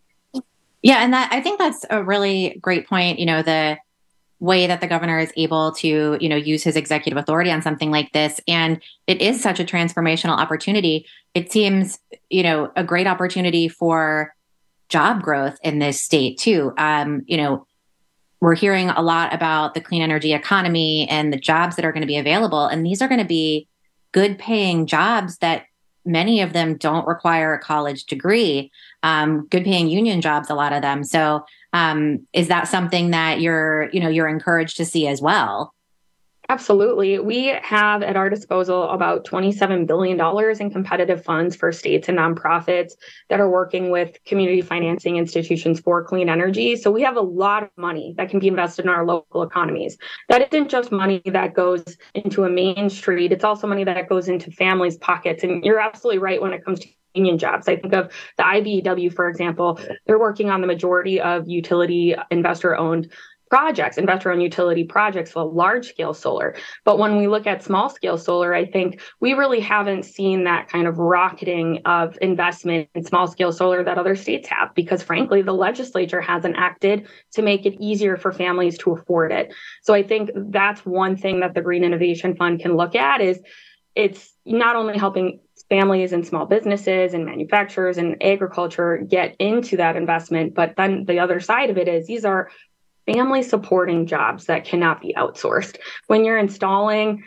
[SPEAKER 29] Yeah, and I think that's a really great point. You know, the way that the governor is able to, use his executive authority on something like this. And it is such a transformational opportunity. It seems, a great opportunity for job growth in this state too. We're hearing a lot about the clean energy economy and the jobs that are going to be available. And these are going to be good paying jobs that many of them don't require a college degree, good paying union jobs, a lot of them. So is that something that you're encouraged to see as well?
[SPEAKER 3] Absolutely. We have at our disposal about $27 billion in competitive funds for states and nonprofits that are working with community financing institutions for clean energy. So we have a lot of money that can be invested in our local economies. That isn't just money that goes into a main street. It's also money that goes into families' pockets. And you're absolutely right when it comes to union jobs. I think of the IBEW, for example. They're working on the majority of utility investor-owned utility projects for large-scale solar. But when we look at small-scale solar, I think we really haven't seen that kind of rocketing of investment in small-scale solar that other states have, because frankly, the legislature hasn't acted to make it easier for families to afford it. So I think that's one thing that the Green Innovation Fund can look at is it's not only helping families and small businesses and manufacturers and agriculture get into that investment, but then the other side of it is these are family supporting jobs that cannot be outsourced. When you're installing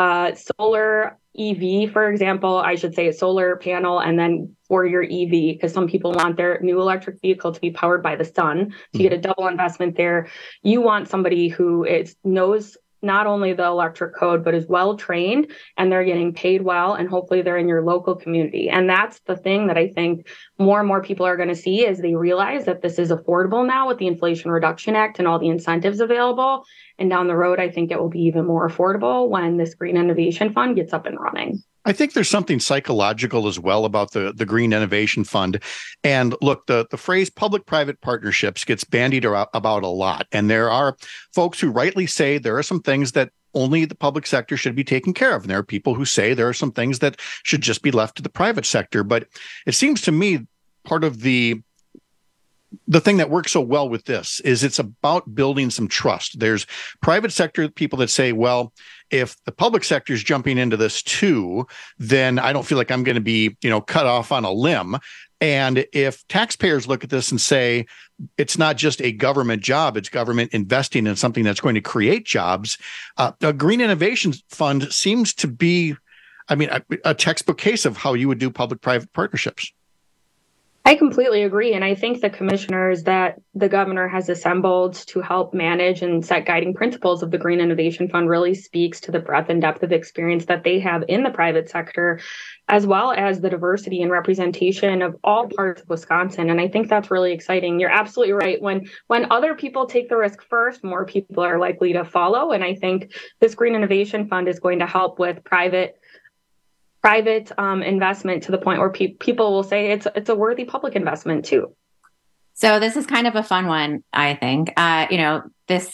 [SPEAKER 3] solar EV, for example, I should say a solar panel, and then for your EV, because some people want their new electric vehicle to be powered by the sun, to get a double investment there. You want somebody who knows not only the electric code, but is well trained, and they're getting paid well, and hopefully they're in your local community. And that's the thing that I think more and more people are going to see as they realize that this is affordable now with the Inflation Reduction Act and all the incentives available. And down the road, I think it will be even more affordable when this Green Innovation Fund gets up and running.
[SPEAKER 20] I think there's something psychological as well about the Green Innovation Fund. And look, the phrase public-private partnerships gets bandied about a lot. And there are folks who rightly say there are some things that only the public sector should be taking care of. And there are people who say there are some things that should just be left to the private sector. But it seems to me part of the the thing that works so well with this is it's about building some trust. There's private sector people that say, well, if the public sector is jumping into this too, then I don't feel like I'm going to be, cut off on a limb. And if taxpayers look at this and say, it's not just a government job, it's government investing in something that's going to create jobs, a Green Innovation Fund seems to be, a textbook case of how you would do public-private partnerships.
[SPEAKER 3] I completely agree. And I think the commissioners that the governor has assembled to help manage and set guiding principles of the Green Innovation Fund really speaks to the breadth and depth of experience that they have in the private sector, as well as the diversity and representation of all parts of Wisconsin. And I think that's really exciting. You're absolutely right. When other people take the risk first, more people are likely to follow. And I think this Green Innovation Fund is going to help with private investment to the point where people will say it's a worthy public investment too.
[SPEAKER 29] So this is kind of a fun one, I think. The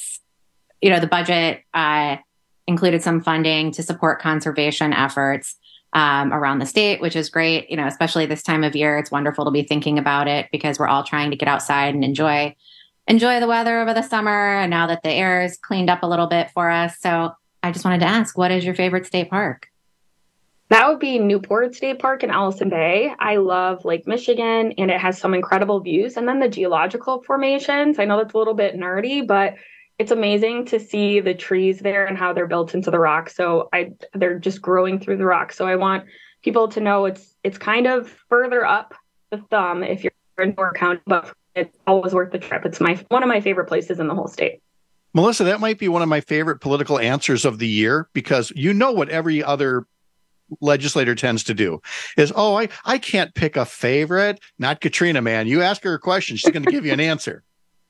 [SPEAKER 29] budget included some funding to support conservation efforts around the state, which is great. Especially this time of year, it's wonderful to be thinking about it because we're all trying to get outside and enjoy the weather over the summer. And now that the air is cleaned up a little bit for us. So I just wanted to ask, what is your favorite state park?
[SPEAKER 3] That would be Newport State Park in Allison Bay. I love Lake Michigan, and it has some incredible views. And then the geological formations. I know that's a little bit nerdy, but it's amazing to see the trees there and how they're built into the rock. So they're just growing through the rock. So I want people to know it's kind of further up the thumb if you're in Door County, but it's always worth the trip. It's one of my favorite places in the whole state.
[SPEAKER 20] Melissa, that might be one of my favorite political answers of the year, because what every other legislator tends to do is, I can't pick a favorite. Not Katrina, man. You ask her a question, she's going to give you an answer.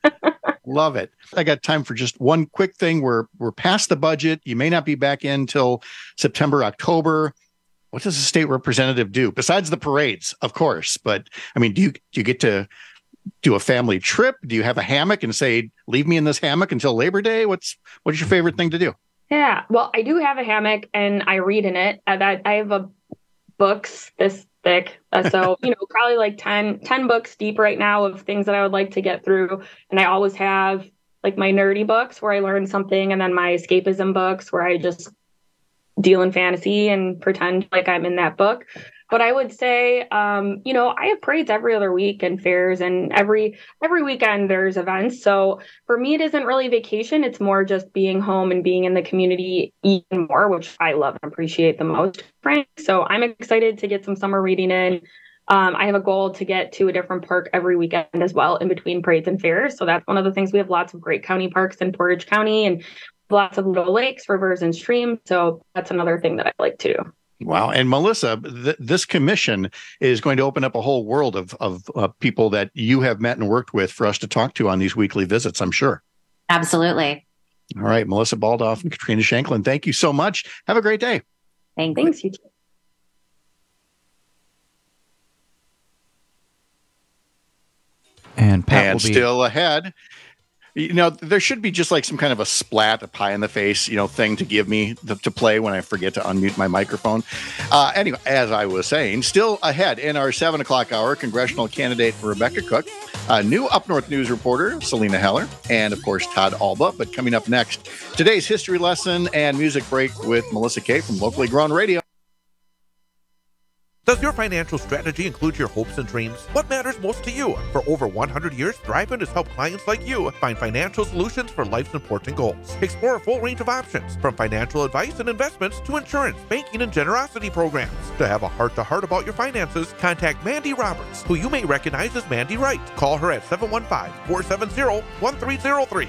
[SPEAKER 20] Love it. I got time for just one quick thing. We're past the budget. You may not be back in till September, October. What does a state representative do besides the parades, of course? But do you get to do a family trip? Do you have a hammock and say, leave me in this hammock until Labor Day? What's your favorite thing to do?
[SPEAKER 3] Yeah, well, I do have a hammock and I read in it. I have books this thick. So, probably like 10 books deep right now of things that I would like to get through. And I always have like my nerdy books where I learn something, and then my escapism books where I just deal in fantasy and pretend like I'm in that book. But I would say, I have parades every other week and fairs, and every weekend there's events. So for me, it isn't really vacation. It's more just being home and being in the community even more, which I love and appreciate the most, Frank. So I'm excited to get some summer reading in. I have a goal to get to a different park every weekend as well in between parades and fairs. So that's one of the things. We have lots of great county parks in Portage County and lots of little lakes, rivers, and streams. So that's another thing that I like to do.
[SPEAKER 20] Wow. And Melissa, this commission is going to open up a whole world of people that you have met and worked with for us to talk to on these weekly visits, I'm sure.
[SPEAKER 29] Absolutely.
[SPEAKER 20] All right. Melissa Baldoff and Katrina Shanklin, thank you so much. Have a great day.
[SPEAKER 3] Thanks. You too.
[SPEAKER 4] And Pat will be
[SPEAKER 20] still ahead. There should be just like some kind of a splat, a pie in the face, thing to give me to play when I forget to unmute my microphone. Anyway, as I was saying, still ahead in our 7 o'clock hour, congressional candidate Rebecca Cook, new Up North News reporter Selena Heller, and of course Todd Alba. But coming up next, today's history lesson and music break with Melissa Kay from Locally Grown Radio.
[SPEAKER 5] Does your financial strategy include your hopes and dreams? What matters most to you? For over 100 years, Thrivent has helped clients like you find financial solutions for life's important goals. Explore a full range of options, from financial advice and investments to insurance, banking, and generosity programs. To have a heart-to-heart about your finances, contact Mandy Roberts, who you may recognize as Mandy Wright. Call her at 715-470-1303.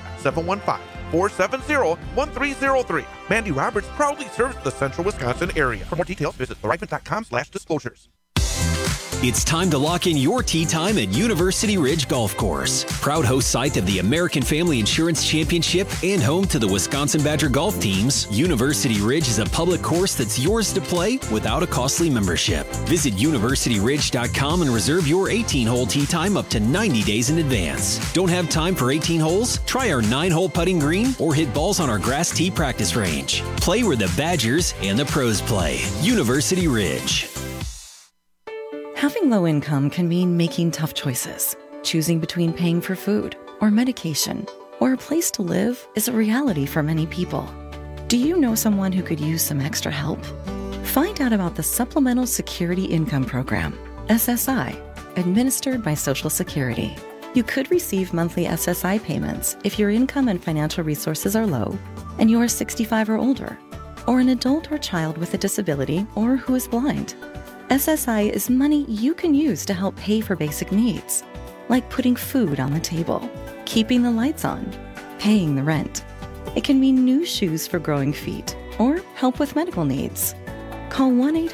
[SPEAKER 5] 715-470-1303. Mandy Roberts proudly serves the central Wisconsin area. For more details, visit thrivent.com/disclosures.
[SPEAKER 8] It's time to lock in your tee time at University Ridge Golf Course. Proud host site of the American Family Insurance Championship and home to the Wisconsin Badger golf teams, University Ridge is a public course that's yours to play without a costly membership. Visit universityridge.com and reserve your 18-hole tee time up to 90 days in advance. Don't have time for 18 holes? Try our 9-hole putting green or hit balls on our grass tee practice range. Play where the Badgers and the pros play. University Ridge.
[SPEAKER 11] Having low income can mean making tough choices.
[SPEAKER 4] Choosing between paying for food or medication or a place to live is a reality for many people. Do you know someone who could use some extra help? Find out about the Supplemental Security Income Program, SSI, administered by Social Security. You could receive monthly SSI payments if your income and financial resources are low and you are 65 or older, or an adult or child with a disability or who is blind. SSI is money you can use to help pay for basic needs, like putting food on the table, keeping the lights on, paying the rent. It can mean new shoes for growing feet or help with medical needs. Call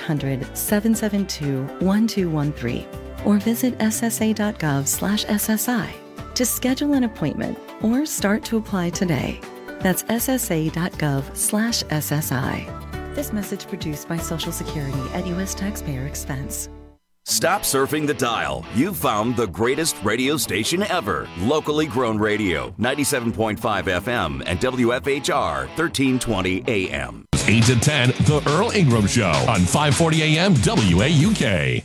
[SPEAKER 4] 1-800-772-1213 or visit ssa.gov/SSI to schedule an appointment or start to apply today. That's ssa.gov/SSI. This message produced by Social Security at U.S. taxpayer expense.
[SPEAKER 2] Stop surfing the dial. You've found the greatest radio station ever. Locally grown radio. 97.5 FM and WFHR 1320 AM.
[SPEAKER 1] 8 to 10, The Earl Ingram Show on 540 AM WAUK.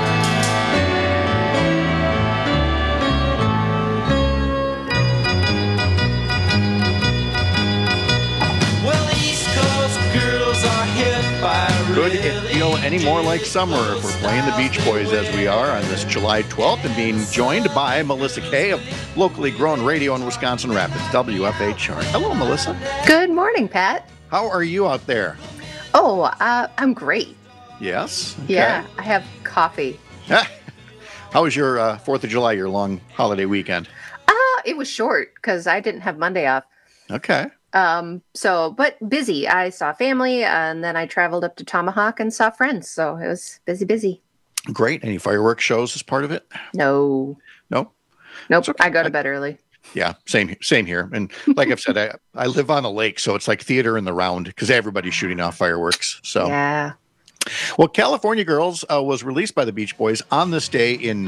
[SPEAKER 20] Could it feel any more like summer if we're playing the Beach Boys as we are on this July 12th and being joined by Melissa Kay of Locally Grown Radio in Wisconsin Rapids, WFHR. Hello, Melissa.
[SPEAKER 11] Good morning, Pat.
[SPEAKER 20] How are you out there?
[SPEAKER 11] Oh, I'm great.
[SPEAKER 20] Yes? Okay.
[SPEAKER 11] Yeah, I have coffee.
[SPEAKER 20] How was your 4th of July, your long holiday weekend?
[SPEAKER 11] It was short because I didn't have Monday off.
[SPEAKER 20] Okay.
[SPEAKER 11] But busy. I saw family and then I traveled up to Tomahawk and saw friends. So it was busy.
[SPEAKER 20] Great. Any fireworks shows as part of it?
[SPEAKER 11] No.
[SPEAKER 20] Nope.
[SPEAKER 11] Okay. I go to bed early.
[SPEAKER 20] Yeah, same here. And like I've said, I live on a lake, so it's like theater in the round because everybody's shooting off fireworks. So
[SPEAKER 11] yeah.
[SPEAKER 20] Well, California Girls was released by the Beach Boys on this day in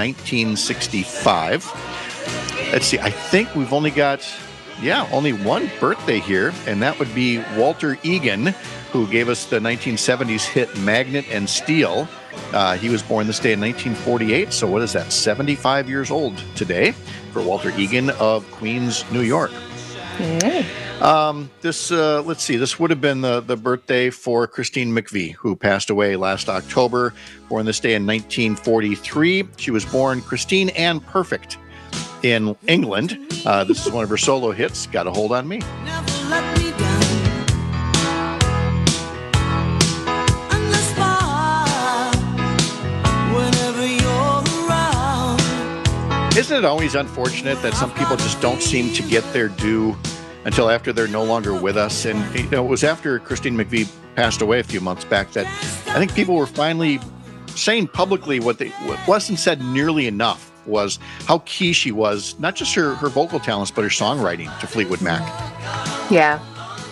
[SPEAKER 20] 1965. Let's see. I think we've only got only one birthday here, and that would be Walter Egan, who gave us the 1970s hit Magnet and Steel. He was born this day in 1948, so what is that, 75 years old today for Walter Egan of Queens, New York.
[SPEAKER 11] Hey.
[SPEAKER 20] This would have been the birthday for Christine McVie, who passed away last October, born this day in 1943. She was born Christine Ann Perfect in England. This is one of her solo hits, Got a Hold on Me.
[SPEAKER 12] Never let me down.
[SPEAKER 20] Isn't it always unfortunate that some people just don't seem to get their due until after they're no longer with us? And it was after Christine McVie passed away a few months back that I think people were finally saying publicly what wasn't said nearly enough was how key she was, not just her vocal talents, but her songwriting to Fleetwood Mac.
[SPEAKER 11] Yeah.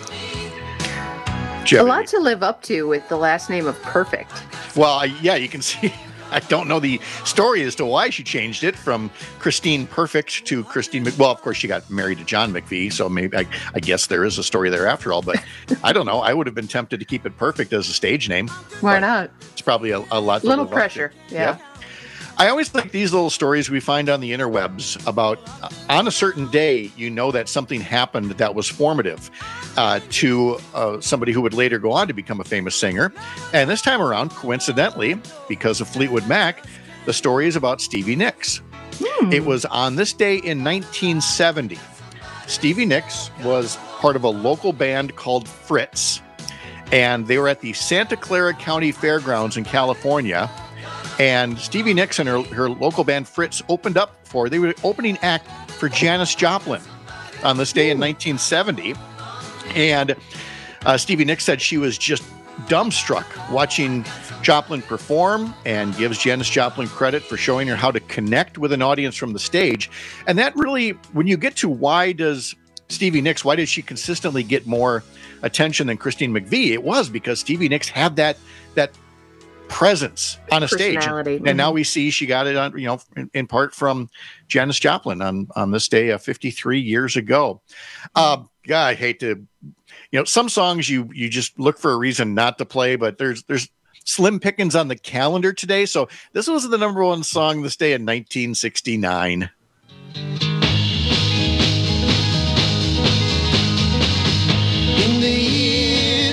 [SPEAKER 20] A
[SPEAKER 11] lot to live up to with the last name of Perfect.
[SPEAKER 20] Well, you can see. I don't know the story as to why she changed it from Christine Perfect to Christine Well, of course, she got married to John McVie, so maybe I guess there is a story there after all. But I don't know. I would have been tempted to keep it Perfect as a stage name.
[SPEAKER 11] Why not?
[SPEAKER 20] It's probably a lot.
[SPEAKER 11] Little pressure. Yeah.
[SPEAKER 20] I always like these little stories we find on the interwebs about on a certain day, that something happened that was formative to somebody who would later go on to become a famous singer. And this time around, coincidentally, because of Fleetwood Mac, the story is about Stevie Nicks. It was on this day in 1970. Stevie Nicks was part of a local band called Fritz, and they were at the Santa Clara County Fairgrounds in California. And Stevie Nicks and her local band Fritz they were opening act for Janis Joplin on this day in 1970. And Stevie Nicks said she was just dumbstruck watching Joplin perform and gives Janis Joplin credit for showing her how to connect with an audience from the stage. And that really, when you get to why does she consistently get more attention than Christine McVie? It was because Stevie Nicks had that presence on a stage, and now we see she got it on, in part from Janis Joplin on this day 53 years ago. God, I hate to, some songs you just look for a reason not to play, but there's slim pickings on the calendar today. So this was the number one song this day in 1969.
[SPEAKER 12] In the year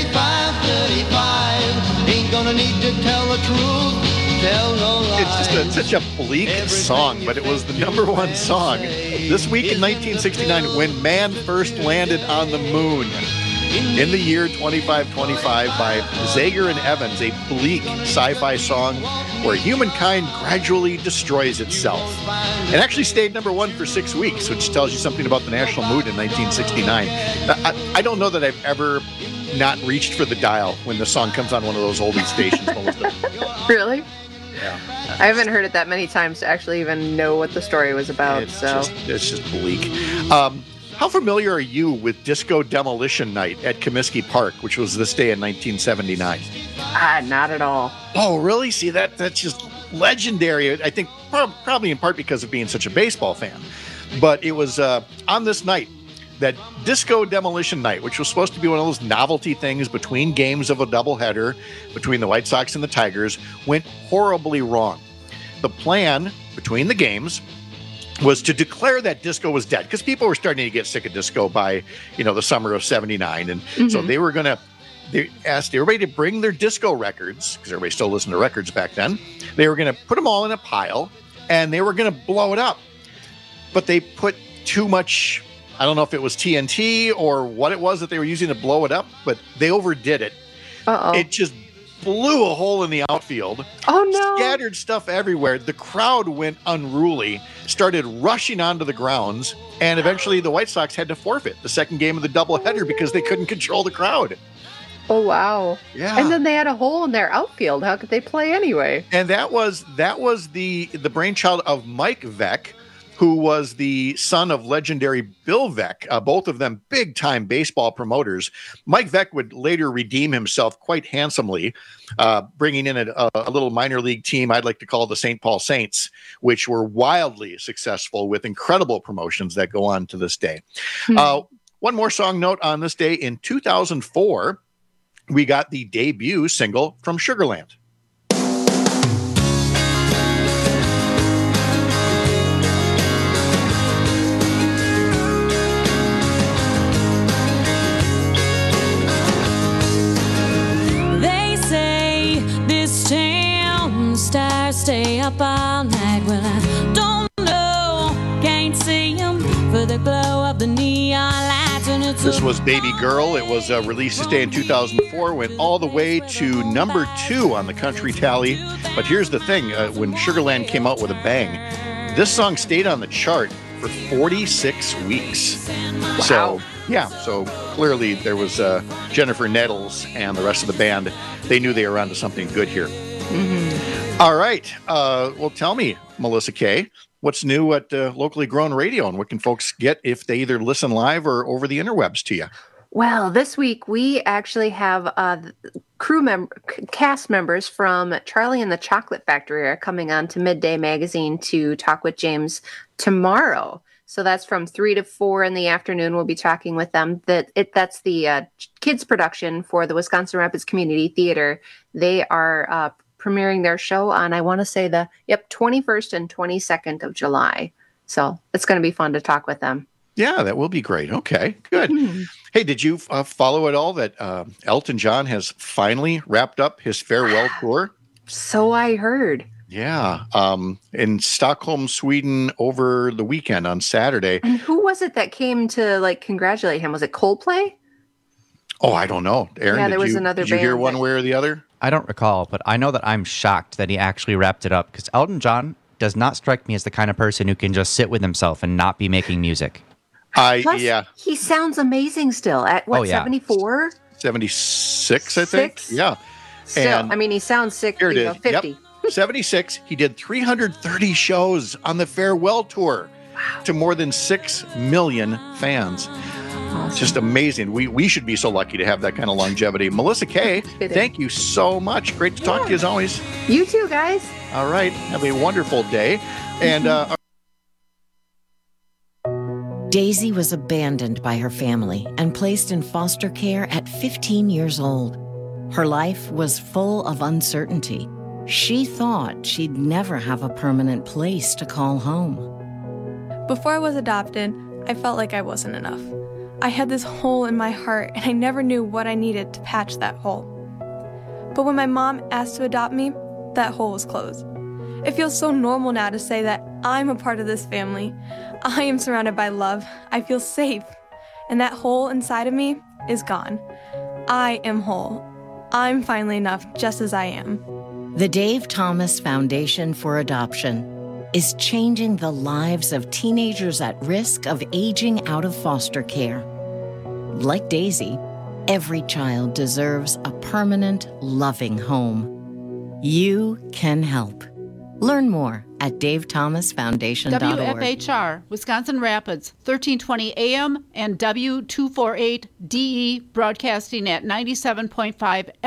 [SPEAKER 12] 35, ain't gonna need to tell the truth, tell no lies.
[SPEAKER 20] It's just such a bleak song, but it was the number one song this week in 1969 when man first landed on the moon. In the year 2525 by Zager and Evans, a bleak sci-fi song where humankind gradually destroys itself. It actually stayed number one for 6 weeks, which tells you something about the national mood in 1969. I don't know that I've ever not reached for the dial when the song comes on one of those oldie stations.
[SPEAKER 11] Really?
[SPEAKER 20] Yeah.
[SPEAKER 11] I haven't heard it that many times to actually even know what the story was about.
[SPEAKER 20] It's just bleak. How familiar are you with Disco Demolition Night at Comiskey Park, which was this day in 1979?
[SPEAKER 11] Not at all.
[SPEAKER 20] Oh, really? See, that's just legendary. I think probably in part because of being such a baseball fan. But it was on this night, that Disco Demolition Night, which was supposed to be one of those novelty things between games of a doubleheader between the White Sox and the Tigers, went horribly wrong. The plan between the games was to declare that disco was dead, because people were starting to get sick of disco by, the summer of 79. And so they asked everybody to bring their disco records, because everybody still listened to records back then. They were going to put them all in a pile, and they were going to blow it up. But they put too much, I don't know if it was TNT or what it was that they were using to blow it up, but they overdid it.
[SPEAKER 11] Uh-oh.
[SPEAKER 20] It just blew a hole in the outfield.
[SPEAKER 11] Oh, no.
[SPEAKER 20] Scattered stuff everywhere. The crowd went unruly, started rushing onto the grounds, and eventually the White Sox had to forfeit the second game of the doubleheader because they couldn't control the crowd.
[SPEAKER 11] Oh, wow.
[SPEAKER 20] Yeah.
[SPEAKER 11] And then they had a hole in their outfield. How could they play anyway?
[SPEAKER 20] And that was the brainchild of Mike Veeck, who was the son of legendary Bill Veeck, both of them big-time baseball promoters. Mike Veeck would later redeem himself quite handsomely, bringing in a little minor league team I'd like to call the St. Paul Saints, which were wildly successful with incredible promotions that go on to this day. One more song note on this day. In 2004, we got the debut single from Sugarland.
[SPEAKER 13] Stars stay up all night. Well, I don't know, can't see them for the glow of the neon lights. And
[SPEAKER 20] This was Baby Girl. It was released this day in 2004, went all the way to number 2 on the country tally. But here's the thing, when Sugarland came out with a bang, this song stayed on the chart for 46 weeks. Wow. So clearly there was Jennifer Nettles and the rest of the band. They knew they were onto something good here. All right. Well, tell me, Melissa Kay, what's new at Locally Grown Radio, and what can folks get if they either listen live or over the interwebs to you?
[SPEAKER 11] Well, this week we actually have cast members from Charlie and the Chocolate Factory are coming on to Midday Magazine to talk with James tomorrow. So that's from 3 to 4 in the afternoon. We'll be talking with them. That's the kids production for the Wisconsin Rapids Community Theater. They are premiering their show on, I want to say 21st and 22nd of July. So it's going to be fun to talk with them.
[SPEAKER 20] Yeah, that will be great. Okay, good. Hey, did you follow at all that Elton John has finally wrapped up his farewell tour?
[SPEAKER 11] So I heard.
[SPEAKER 20] Yeah, in Stockholm, Sweden over the weekend on Saturday.
[SPEAKER 11] And who was it that came to congratulate him? Was it Coldplay?
[SPEAKER 20] Oh, I don't know. Aaron,
[SPEAKER 11] yeah, there was another
[SPEAKER 20] did you hear one way or the other?
[SPEAKER 14] I don't recall, but I know that I'm shocked that he actually wrapped it up, because Elton John does not strike me as the kind of person who can just sit with himself and not be making music.
[SPEAKER 11] Plus, he sounds amazing still at 74?
[SPEAKER 20] 76, I think. Yeah.
[SPEAKER 11] Still, he sounds sick.
[SPEAKER 20] Here it is.
[SPEAKER 11] 50.
[SPEAKER 20] Yep. 76. He did 330 shows on the farewell tour to more than 6 million fans. Awesome. Just amazing. We should be so lucky to have that kind of longevity. Melissa Kay, thank you so much. Great to talk to you as always.
[SPEAKER 11] You too, guys.
[SPEAKER 20] All right. Have a wonderful day. And
[SPEAKER 15] Daisy was abandoned by her family and placed in foster care at 15 years old. Her life was full of uncertainty. She thought she'd never have a permanent place to call home.
[SPEAKER 6] Before I was adopted, I felt like I wasn't enough. I had this hole in my heart, and I never knew what I needed to patch that hole. But when my mom asked to adopt me, that hole was closed. It feels so normal now to say that I'm a part of this family. I am surrounded by love. I feel safe. And that hole inside of me is gone. I am whole. I'm finally enough just as I am.
[SPEAKER 15] The Dave Thomas Foundation for Adoption is changing the lives of teenagers at risk of aging out of foster care. Like Daisy, every child deserves a permanent, loving home. You can help. Learn more at davethomasfoundation.org.
[SPEAKER 7] WFHR, Wisconsin Rapids, 1320 AM and W248DE, broadcasting at 97.5